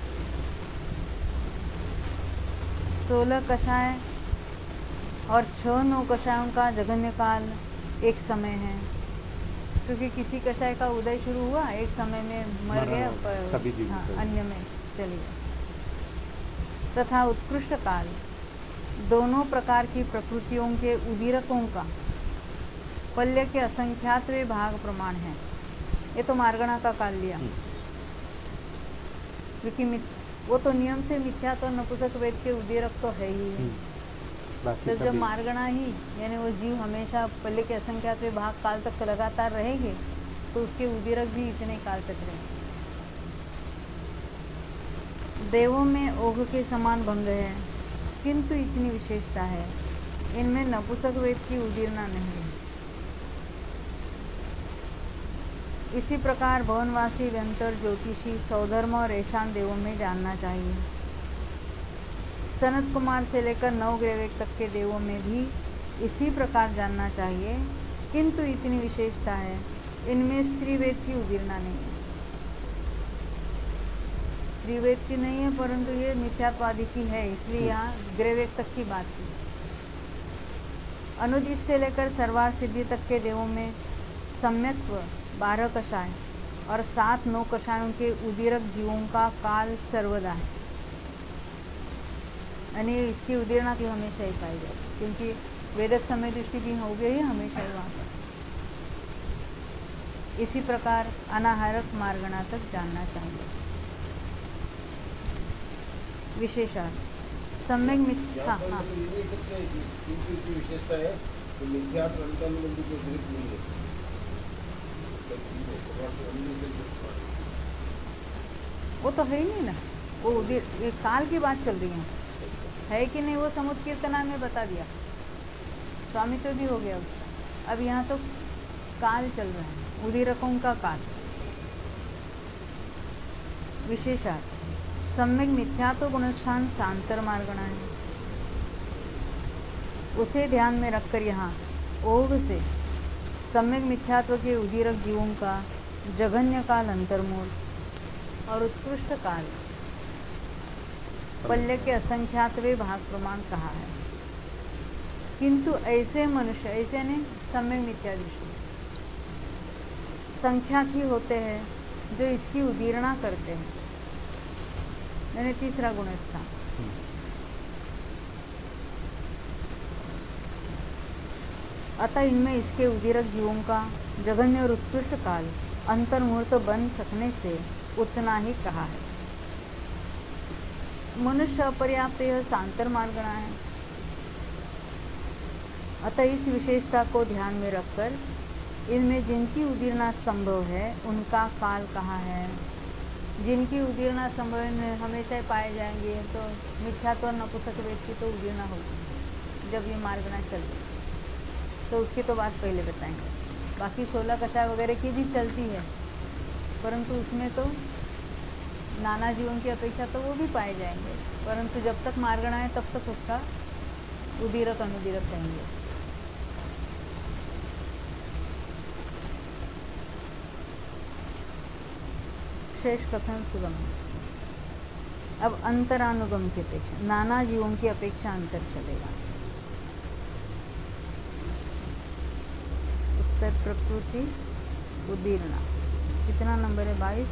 16 कषाय और 6-9 कषायों का जघन्य काल एक समय है, क्योंकि किसी कषाय का उदय शुरू हुआ, एक समय में मर गया, पर अन्य में चले गए। तथा उत्कृष्ट काल दोनों प्रकार की प्रकृतियों के उदीरकों का पल्य के असंख्यातवें भाग प्रमाण है। ये तो मार्गणा का काल लिया, क्योंकि वो तो नियम से मिथ्यात्व नपुंसक वेद के उदीरक तो है ही। तो जब मार्गणा ही यानी वो जीव हमेशा पल्ले के असंख्यातवें भाग काल तक लगातार रहेंगे, तो उसके उदीरक भी इतने काल तक रहेंगे। देवों में ओघ के समान भंग है, किंतु इतनी विशेषता है, इनमें नपुंसक वेद की उदीरना नहीं है। इसी प्रकार भवनवासी, व्यंतर, ज्योतिषी, सौधर्म और ऐशान देवों में जानना चाहिए। सनत कुमार से लेकर नवग्रहवेद तक के देवों में भी इसी प्रकार जानना चाहिए, किंतु इतनी विशेषता है, इनमें स्त्री वेद की उदीरना नहीं है। स्त्री वेद की नहीं है, परंतु ये मिथ्यात्वादि की है, इसलिए यहाँ ग्रहवेद तक की बात की। अनुदित से लेकर सर्वार सिद्धि तक के देवों में सम्यक्त्व 12 कषाय और 7-9 कषायों के उदीरक जीवों का काल सर्वदा है, यानी इसकी उदीरना की हमेशा ही पाई जाती, क्योंकि वेदक समय दृष्टि भी हो गई है, हमेशा ही वहां पर। इसी प्रकार अनाहारक मार्गणा तक जानना चाहिए। विशेषार्थ सम्यक मिथ्या, हाँ विशेषता है तो मिथ्यात्व अंतर्मुख को दृष्टि नहीं है। वो तो है ही नहीं ना, वो ये काल की बात चल रही है कि नहीं, वो समुद्र कीर्तना में बता दिया, स्वामित्व भी हो गया उसका। अब यहाँ तो काल चल रहा है, उदीरकों का काल। विशेषार्थ सम्यक मिथ्यात्व गुणस्थान शांतर मार्गणा है, उसे ध्यान में रखकर यहाँ ओघ से सम्यक मिथ्यात्व के उदीरक जीवों का जघन्य काल अंतर्मूल और उत्कृष्ट काल पल्य के असंख्यातवें भाग प्रमाण कहा है। किंतु ऐसे मनुष्य, ऐसे नहीं सम्यक मिथ्या दृष्टि, संख्याक ही होते हैं जो इसकी उदीरणा करते हैं, यानी तीसरा गुणस्थान। अतः इनमें इसके उदीरक जीवों का जघन्य और उत्कृष्ट काल अंतर्मुहूर्त बन सकने से उतना ही कहा है। मनुष्य अपर्याप्त यह सांतर मार्गणा है। अतः इस विशेषता को ध्यान में रखकर इनमें जिनकी उदीरना संभव है उनका काल कहाँ है। जिनकी उदीरना संभव हमेशा ही पाए जाएंगे, तो मिथ्यात्व और नपुंसक वेद की तो उदीरना होगी जब ये मार्गणा चलती, तो उसकी तो बात पहले बताएंगे। बाकी 16 कषाय वगैरह की भी चलती है, परंतु उसमें तो नाना जीवों की अपेक्षा तो वो भी पाए जाएंगे, परंतु जब तक मार्गणा है तब तक उसका उदीरक अनुदीरक कहेंगे। शेष कथन सुगम। अब अंतरानुगम की अपेक्षा, नाना जीवों की अपेक्षा अंतर चलेगा। उत्तर प्रकृति उदीरणा कितना नंबर है? 22।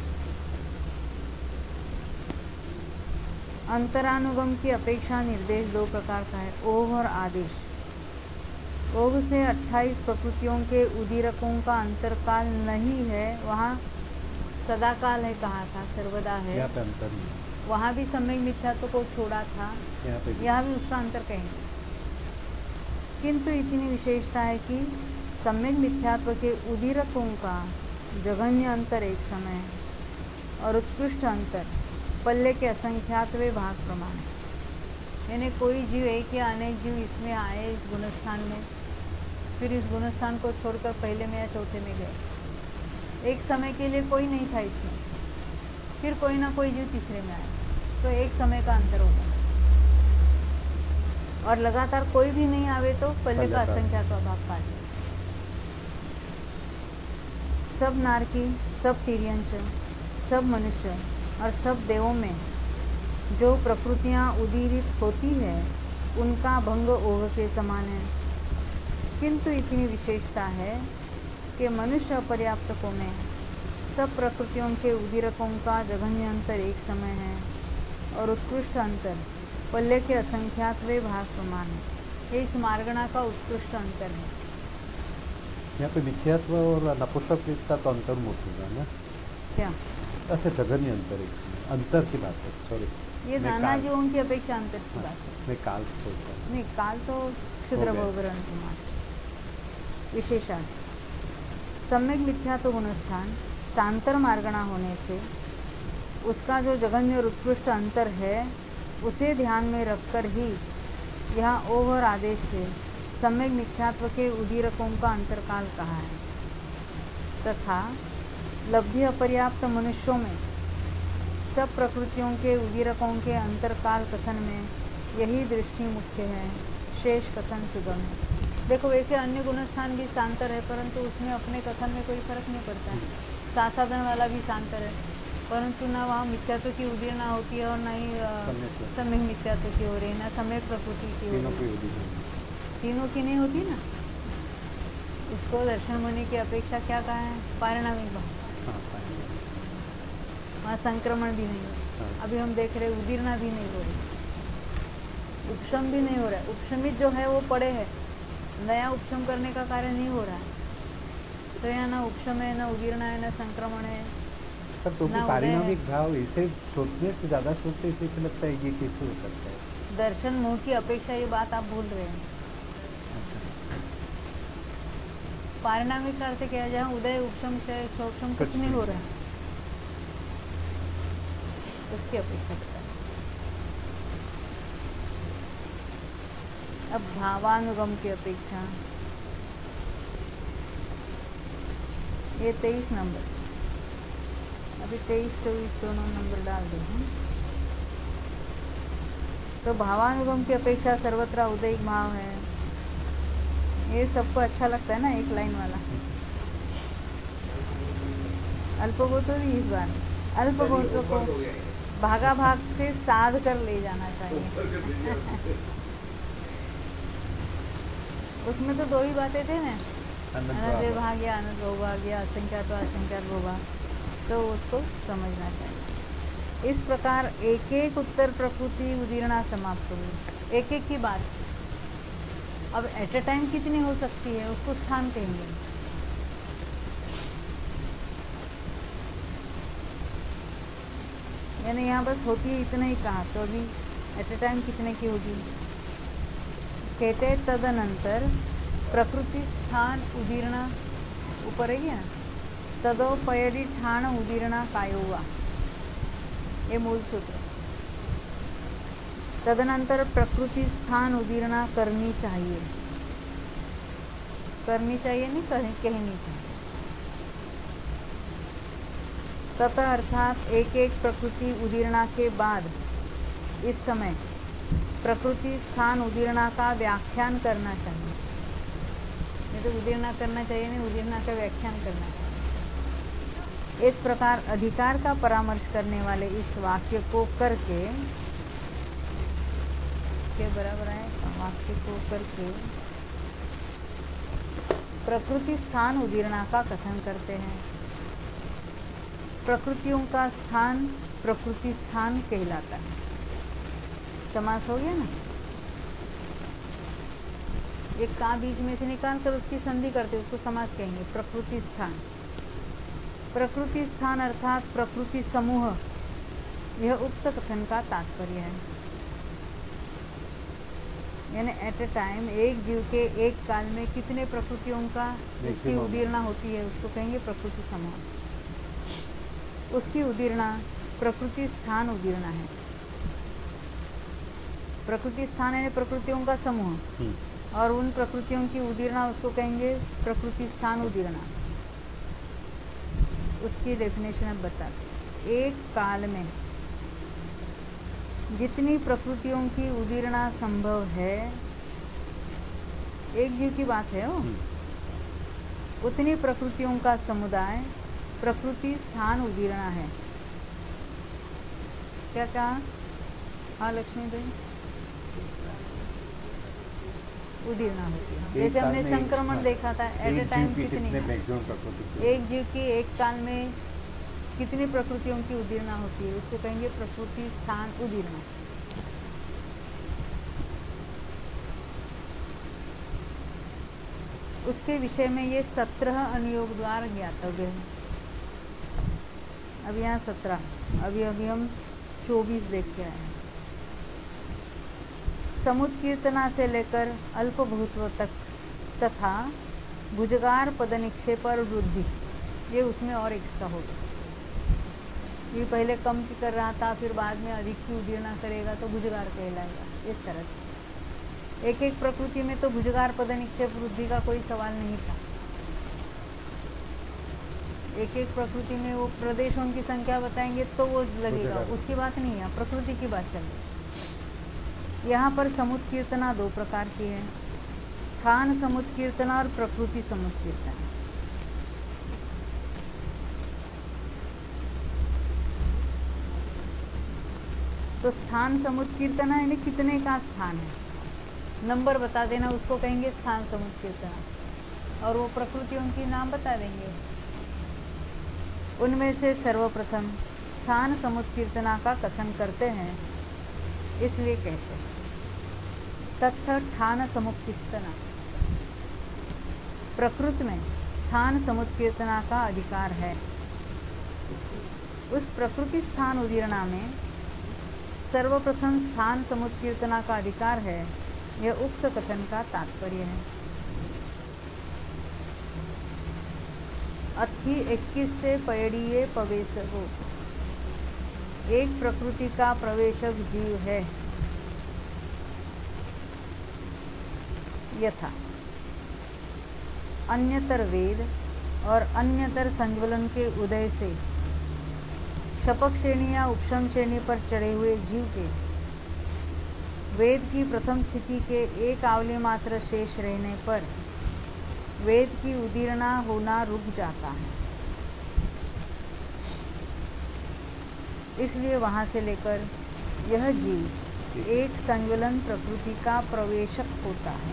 अंतरानुगम की अपेक्षा निर्देश 2 प्रकार का है, ओघ और आदेश। ओघ से 28 प्रकृतियों के उदीरकों का अंतरकाल नहीं है, वहाँ सदाकाल है कहा था, सर्वदा है। वहाँ भी सम्यक मिथ्यात्व को छोड़ा था, यहाँ भी उसका अंतर कहेंगे। किंतु इतनी विशेषता है कि सम्यक मिथ्यात्व के उदीरकों का जघन्य अंतर एक समय और उत्कृष्ट अंतर पल्ले के असंख्यातवें भाग प्रमाण है। यानी कोई जीव एक या अनेक जीव इसमें आए इस गुणस्थान में, फिर इस गुणस्थान को छोड़कर पहले में या चौथे में गए। एक समय के लिए कोई नहीं था इसमें, फिर कोई ना कोई जीव तीसरे में आया, तो एक समय का अंतर होगा। और लगातार कोई भी नहीं आवे तो पहले का असंख्या का भाग पा जाए। सब नारकी, सब तिर्यंच, सब मनुष्य और सब देवों में जो प्रकृतियां उदीरित होती है उनका भंग ओघ के समान है, किंतु इतनी विशेषता है कि मनुष्य अपर्याप्तकों में सब प्रकृतियों के उदीरकों का जघन्य अंतर एक समय है और उत्कृष्ट अंतर पल्ले के असंख्यातवे भाग समान है। ये इस मार्गणा का उत्कृष्ट अंतर है। यहाँ पे मिथ्यात्व और नपुंसकता तो अंतर मुक्त होगा ना? क्या अच्छा, जघन्य अंतर, अंतर की बात है, सॉरी। ये नाना जीवों की अपेक्षा अंतर की बात है। मैं काल सोचता हूँ। नहीं, काल तो क्षुद्र भवग्रहण कुमार विशेषार्थ। सम्यक मिथ्यात्व गुणस्थान सांतर मार्गणा होने से उसका जो जघन्य और उत्कृष्ट अंतर है उसे ध्यान में रखकर ही यहाँ ओवर आदेश से सम्यक मिथ्यात्व के उदीरकों का अंतरकाल कहा है, तथा लब्धि अपर्याप्त मनुष्यों में सब प्रकृतियों के उदीरकों के अंतरकाल कथन में यही दृष्टि मुख्य है, शेष कथन सुगम है। देखो, वैसे अन्य गुणस्थान भी सांतर है, परंतु उसमें अपने कथन में कोई फर्क नहीं पड़ता है। साधन वाला भी सांतर है, परंतु ना वहाँ मिथ्यात्व की उदीरना होती है और ना ही सम्यक मिथ्यात्व की हो रही है, ना सम्यक प्रकृति की हो रही है। तीनों की नहीं होती ना। इसको दर्शन मुनि की अपेक्षा क्या कहा है? पारिणामिक भाव। वहाँ संक्रमण भी नहीं हो। अभी हम देख रहे उदीरना भी नहीं हो रही, उपशम भी नहीं हो रहा है। उपशमित जो है वो पड़े है, नया उपशम करने का कार्य नहीं हो रहा है। तो यहाँ ना उपशम है, ना उदीरना है, ना संक्रमण है। तो पारिणामिक भाव इसे सोचने से ज्यादा सोचते इसे लगता है ये कैसे हो सकता है? दर्शन मुंह की अपेक्षा ये बात आप भूल रहे हैं। पारिणामिक का अर्थ क्या है? जहाँ उदय उपशम से क्षोक्षम कुछ नहीं हो रहा है, उसकी अपेक्षा करता है। अब भावानुगम की अपेक्षा, ये 23 नंबर, अभी 23-24 दोनों नंबर डाल दो। तो भावानुगम की अपेक्षा सर्वत्र उदयिक भाव है। ये सबको अच्छा लगता है ना, एक लाइन वाला। अल्पगोत्रों भी इस बार अल्पगोत्रों को भागा भाग से साध कर ले जाना चाहिए। उसमें तो दो ही बातें थे ना, अनंत विभाग या अनंत बहुभाग या असंख्यात असंख्यात बहुभाग, तो उसको समझना चाहिए। इस प्रकार एक एक उत्तर प्रकृति उदीरना समाप्त हुई। एक एक की बात। अब एट ए टाइम कितनी हो सकती है उसको स्थान कहेंगे। यानी यहाँ बस होती है इतना ही कहा, तो अभी एट ए टाइम कितने की होगी? कहते हैं तदनंतर प्रकृति स्थान उदीरना, ऊपर है ना, तदोपयदि ठाण उदीरना कायोवा, ये मूल सूत्र। तदनंतर प्रकृति स्थान उदीरना करनी चाहिए। करनी चाहिए नहीं, कहनी चाहिए। तथा अर्थात एक एक प्रकृति उदीरना के बाद इस समय प्रकृति स्थान उदीरना का व्याख्यान करना चाहिए। नहीं तो उदीरना करना चाहिए नहीं, उदीरना का व्याख्यान करना चाहिए। इस प्रकार अधिकार का परामर्श करने वाले इस वाक्य को करके, के बराबर है, वाक्य को करके प्रकृति स्थान उदीरना का कथन करते हैं। प्रकृतियों का स्थान प्रकृति स्थान कहलाता है। समास हो गया ना। एक का बीच में से निकाल कर उसकी संधि करते, उसको समास कहेंगे। प्रकृति स्थान, प्रकृति स्थान अर्थात प्रकृति समूह, यह उक्त कथन का तात्पर्य है। यानी एट ए टाइम एक जीव के एक काल में कितने प्रकृतियों का उसकी उदीरना होती है, उसको कहेंगे प्रकृति समूह। उसकी उदीरना प्रकृति स्थान उदीरना है। प्रकृति स्थान यानी प्रकृतियों का समूह, और उन प्रकृतियों की उदीर्णा उसको कहेंगे प्रकृति स्थान उदीर्णा। उसकी डेफिनेशन अब बताते। एक काल में जितनी प्रकृतियों की उदीर्णा संभव है, एक जीव की बात है वो, उतनी प्रकृतियों का समुदाय प्रकृति स्थान उदीर्णा है। क्या कहा? हाँ लक्ष्मी देवी, उदीर्णा होती है। जैसे हमने संक्रमण देखा था, एट ए टाइम कितनी, एक जीव की एक काल में कितनी प्रकृतियों की उदीर्णा होती है, उसको कहेंगे प्रकृति स्थान उदीर्णा। उसके विषय में ये 17 अनुयोग द्वार ज्ञातव्य है। अब यहाँ 17, अभी हम 24 देख के आए हैं। समुत्कीर्तना से लेकर अल्पभूत्व तक तथा भुजगार पद निक्षेप और वृद्धि, ये उसमें और एक्स्ट्रा होगा। ये पहले कम की कर रहा था, फिर बाद में अधिक की उदीर्णा करेगा तो भुजगार कहलाएगा। इस तरह से एक एक प्रकृति में तो भुजगार पद निक्षेप वृद्धि का कोई सवाल नहीं था। एक एक प्रकृति में वो प्रदेशों की संख्या बताएंगे तो वो लगेगा, उसकी बात नहीं है, प्रकृति की बात चल रही। यहाँ पर समुत्कीर्तना 2 प्रकार की है, स्थान समुत्कीर्तना और प्रकृति समुत्कीर्तना। तो स्थान समुत्कीर्तना यानी कितने का स्थान है, नंबर बता देना, उसको कहेंगे स्थान समुत्कीर्तना। और वो प्रकृतियों की नाम बता देंगे। उनमें से सर्वप्रथम स्थान समुत्कीर्तना का कथन करते हैं, इसलिए कहते हैं तत्थ ठान समुत्कीर्तना। प्रकृति में स्थान समुत्कीर्तना का अधिकार है। उस प्रकृति स्थान उदीर्णा में सर्वप्रथम स्थान समुत्कीर्तना का अधिकार है, यह उक्त कथन का तात्पर्य है। अथी 21 से पयड़ीय प्रवेशको, एक प्रकृति का प्रवेशक जीव है। यथा अन्यतर वेद और अन्यतर संज्वलन के उदय से शपक श्रेणी या उपशम श्रेणी पर चढ़े हुए जीव के वेद की प्रथम स्थिति के एक आवली मात्र शेष रहने पर वेद की उदीर्णा होना रुक जाता है। इसलिए वहां से लेकर यह जीव एक संज्वलन प्रकृति का प्रवेशक होता है।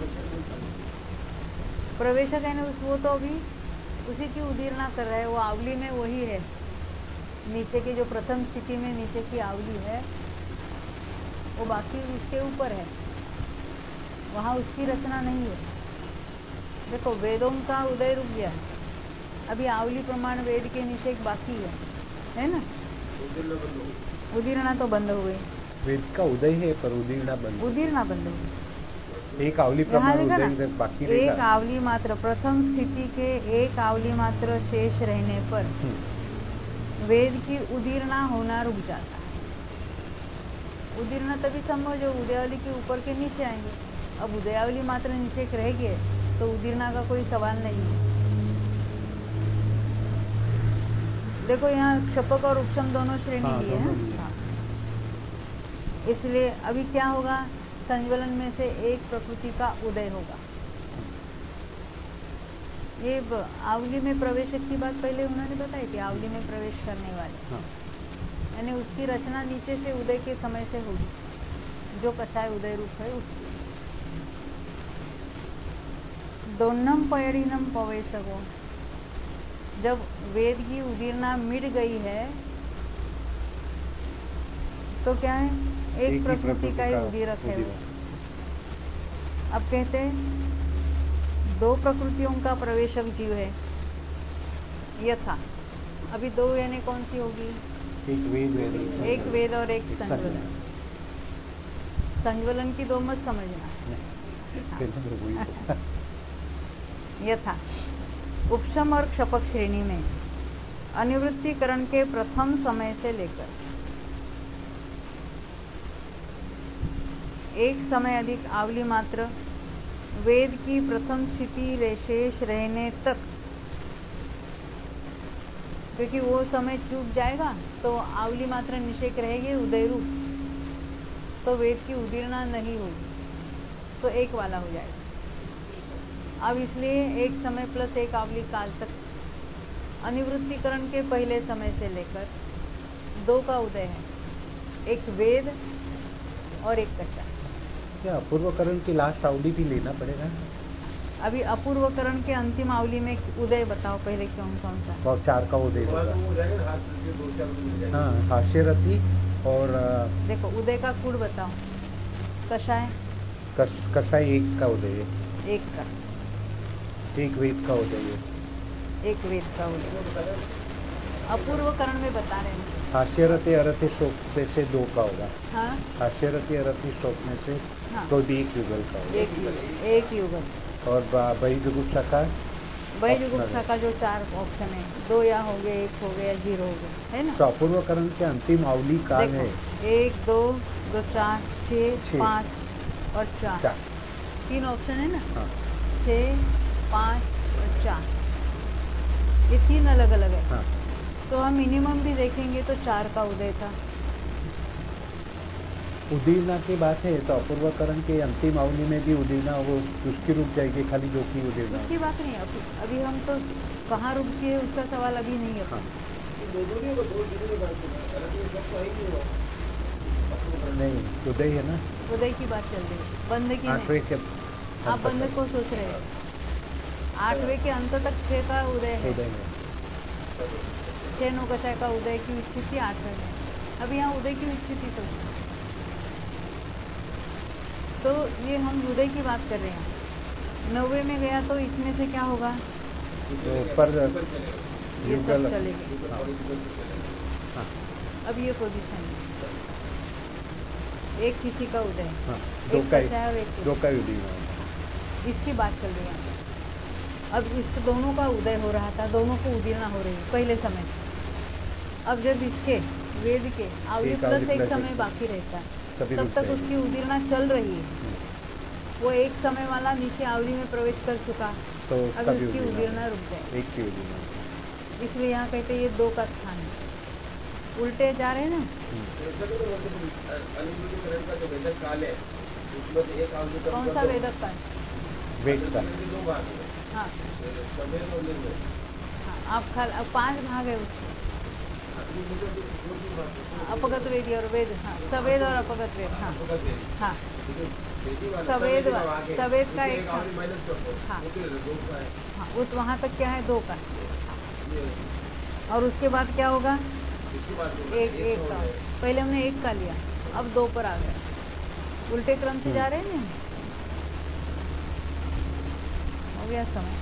प्रवेशक है ना, वो तो अभी उसी की उदीर्णा कर रहा है, वो आवली में वही है। नीचे की जो प्रथम स्थिति में नीचे की आवली है वो बाकी उसके ऊपर है, वहां उसकी रचना नहीं है। देखो वेदों का उदय रुक गया है, अभी आवली प्रमाण वेद के निषेध बाकी है ना। उदीर्णा तो बंद हो गई, वेद का उदय है पर उदीर्णा बंद हो गई। एक आवली प्रमाण उदय बाकी रहेगा। एक आवली मात्र प्रथम स्थिति के एक आवली मात्र शेष रहने पर वेद की उदीर्णा होना रुक जाता है। उदीर्णा तभी संभव जो उदयावली के ऊपर के नीचे आएंगे। अब उदयावली मात्र नीचे रह गए तो उदीर्णा का कोई सवाल नहीं है। देखो यहाँ क्षपक और उपशम दोनों श्रेणी ली है। हाँ। इसलिए अभी क्या होगा, संज्वलन में से एक प्रकृति का उदय होगा। ये आवली में प्रवेशक की बात पहले उन्होंने बताई थी, आवली में प्रवेश करने वाले, यानी उसकी रचना नीचे से उदय के समय से होगी, जो कसाय उदय रूप है उसकी। दोन्नम पयड़ीनम पवेशको, जब वेद की उदीर्णा मिट गई है तो क्या है, एक प्रकृति का ही उदीरक है वो। अब कहते हैं 2 प्रकृतियों का प्रवेशक जीव है। यथा, अभी 2 यानी कौन सी होगी, एक वेद और एक संज्वलन। संज्वलन की 2 मत समझना। यथा उपशम और क्षपक श्रेणी में अनिवृत्तिकरण के प्रथम समय से लेकर एक समय अधिक आवली मात्र वेद की प्रथम स्थिति शेष रहने तक, क्योंकि वो समय चूक जाएगा तो आवली मात्र निषेक रहेगी उदय रूप, तो वेद की उदीर्णा नहीं होगी, तो एक वाला हो जाएगा। अब इसलिए एक समय प्लस एक आवली काल तक अनिवृत्तिकरण के पहले समय से लेकर 2 का उदय है, एक वेद और एक कषाय। क्या अपूर्वकरण की लास्ट आवली भी लेना पड़ेगा? अभी अपूर्वकरण के अंतिम आवली में उदय बताओ पहले कौन कौन सा? और 4 का उदय होगा। हाँ, हास्यरथी और देखो उदय का कुल बताओ। कषाय कषाय 1 का उदय है, 1 का, 1 वेद का उदय है, 1 वेद का उदय। अपूर्वकरण में बता रहे हैं। हास्यरथी अरथी शोक से 2 का होगा। हाँ, हास्यरथी अरथी शोक में से हाँ, तो भी 1 युगल का होगा। 1 युगल। और बहिर्जुगुप्सा का, बहिर्जुगुप्सा का जो 4 ऑप्शन है, 2 या हो गए, 1 हो गया, 0 हो गया, है ना? तो अपूर्वकरण के अंतिम आवली काल है 1 2 2 4 6 5 और 4, 3 ऑप्शन है ना? हाँ। 6 5 और 4, ये 3 अलग अलग है। हाँ। तो हम मिनिमम भी देखेंगे तो 4 का उदय था। उदीर्णा की बात है तो अपूर्वकरण के अंतिम आवली में भी उदीर्णा वो उसकी रुक जाएगी, खाली 2 की उदीर्णा। उसकी बात नहीं है अभी हम तो कहाँ रुकती है उसका सवाल अभी नहीं है। हाँ। नहीं, उदय है ना, उदय की बात चल रही है, बंद की 8वें नहीं। के आप बंद को सोच रहे हैं। 8वें के अंत तक 6 का उदय है, 6 9 कषाय का उदय की स्थिति 8वें में। अब यहाँ उदय की स्थिति सोचना, तो ये हम उदय की बात कर रहे हैं। 9वें में गया तो इसमें से क्या होगा? पर ये सब चलेंगे। हाँ। अब ये पोजीशन है, एक किसी का उदय, हाँ, एक कषाय और एक 2 का उदीर्णा, इसकी बात चल रही है। अब इस दोनों का उदय हो रहा था, दोनों को उदीर्णा हो रही है पहले समय। अब जब इसके वेद के आवली प्लस एक समय बाकी रहता है तब तक उसकी उदीर्णा चल रही है। वो एक समय वाला नीचे आवली में प्रवेश कर चुका, तो अब इसकी उदीर्णा रुक जाए, 1 की उदीर्णा। इसलिए यहाँ कहते हैं ये 2 का स्थान है। उल्टे जा रहे हैं ना। कौन सा वेदक काल? वेद का। हाँ, आप 5 भाग है उसके, अपगत वेदी और वेद। हाँ, सवेद और अपगत वेद। हाँ हाँ, सवेद का एक। हाँ हाँ, उस वहाँ तक क्या है? 2 का। और उसके बाद क्या होगा? एक का। पहले हमने 1 का लिया, अब 2 पर आ गया। उल्टे क्रम से जा रहे हैं ना। हो गया समय।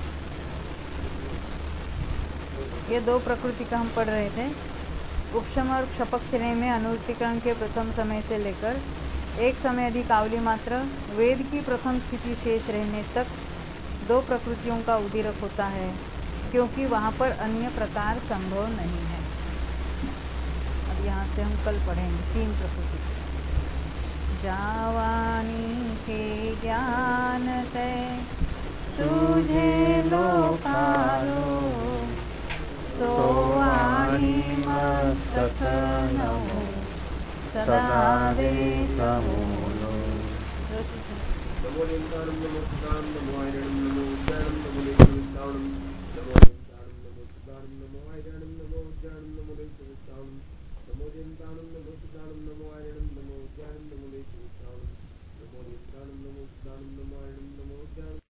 ये 2 प्रकृति का हम पढ़ रहे थे। उपशम और क्षपक श्रेणी में अनुवृत्तिकरण के प्रथम समय से लेकर एक समय अधिक आवली मात्र वेद की प्रथम स्थिति शेष रहने तक 2 प्रकृतियों का उदीरक होता है, क्योंकि वहाँ पर अन्य प्रकार संभव नहीं है। अब यहाँ से हम कल पढ़ेंगे 3 प्रकृति। जावानी के ज्ञान से सूझे लोकालो, सोवाणी मस्तक नमो सदा देशमूलो। नमो लिंगाणं नमो सुदानं नमो आयरणं नमो उज्जानं नमो लेशविस्तावनं नमो लिंगाणं नमो सुदानं नमो आयरणं नमो उज्जानं नमो लेशविस्तावनं नमो लिंगाणं नमो सुदानं नमो आयरणं नमो उज्जानं नमो लेशविस्तावनं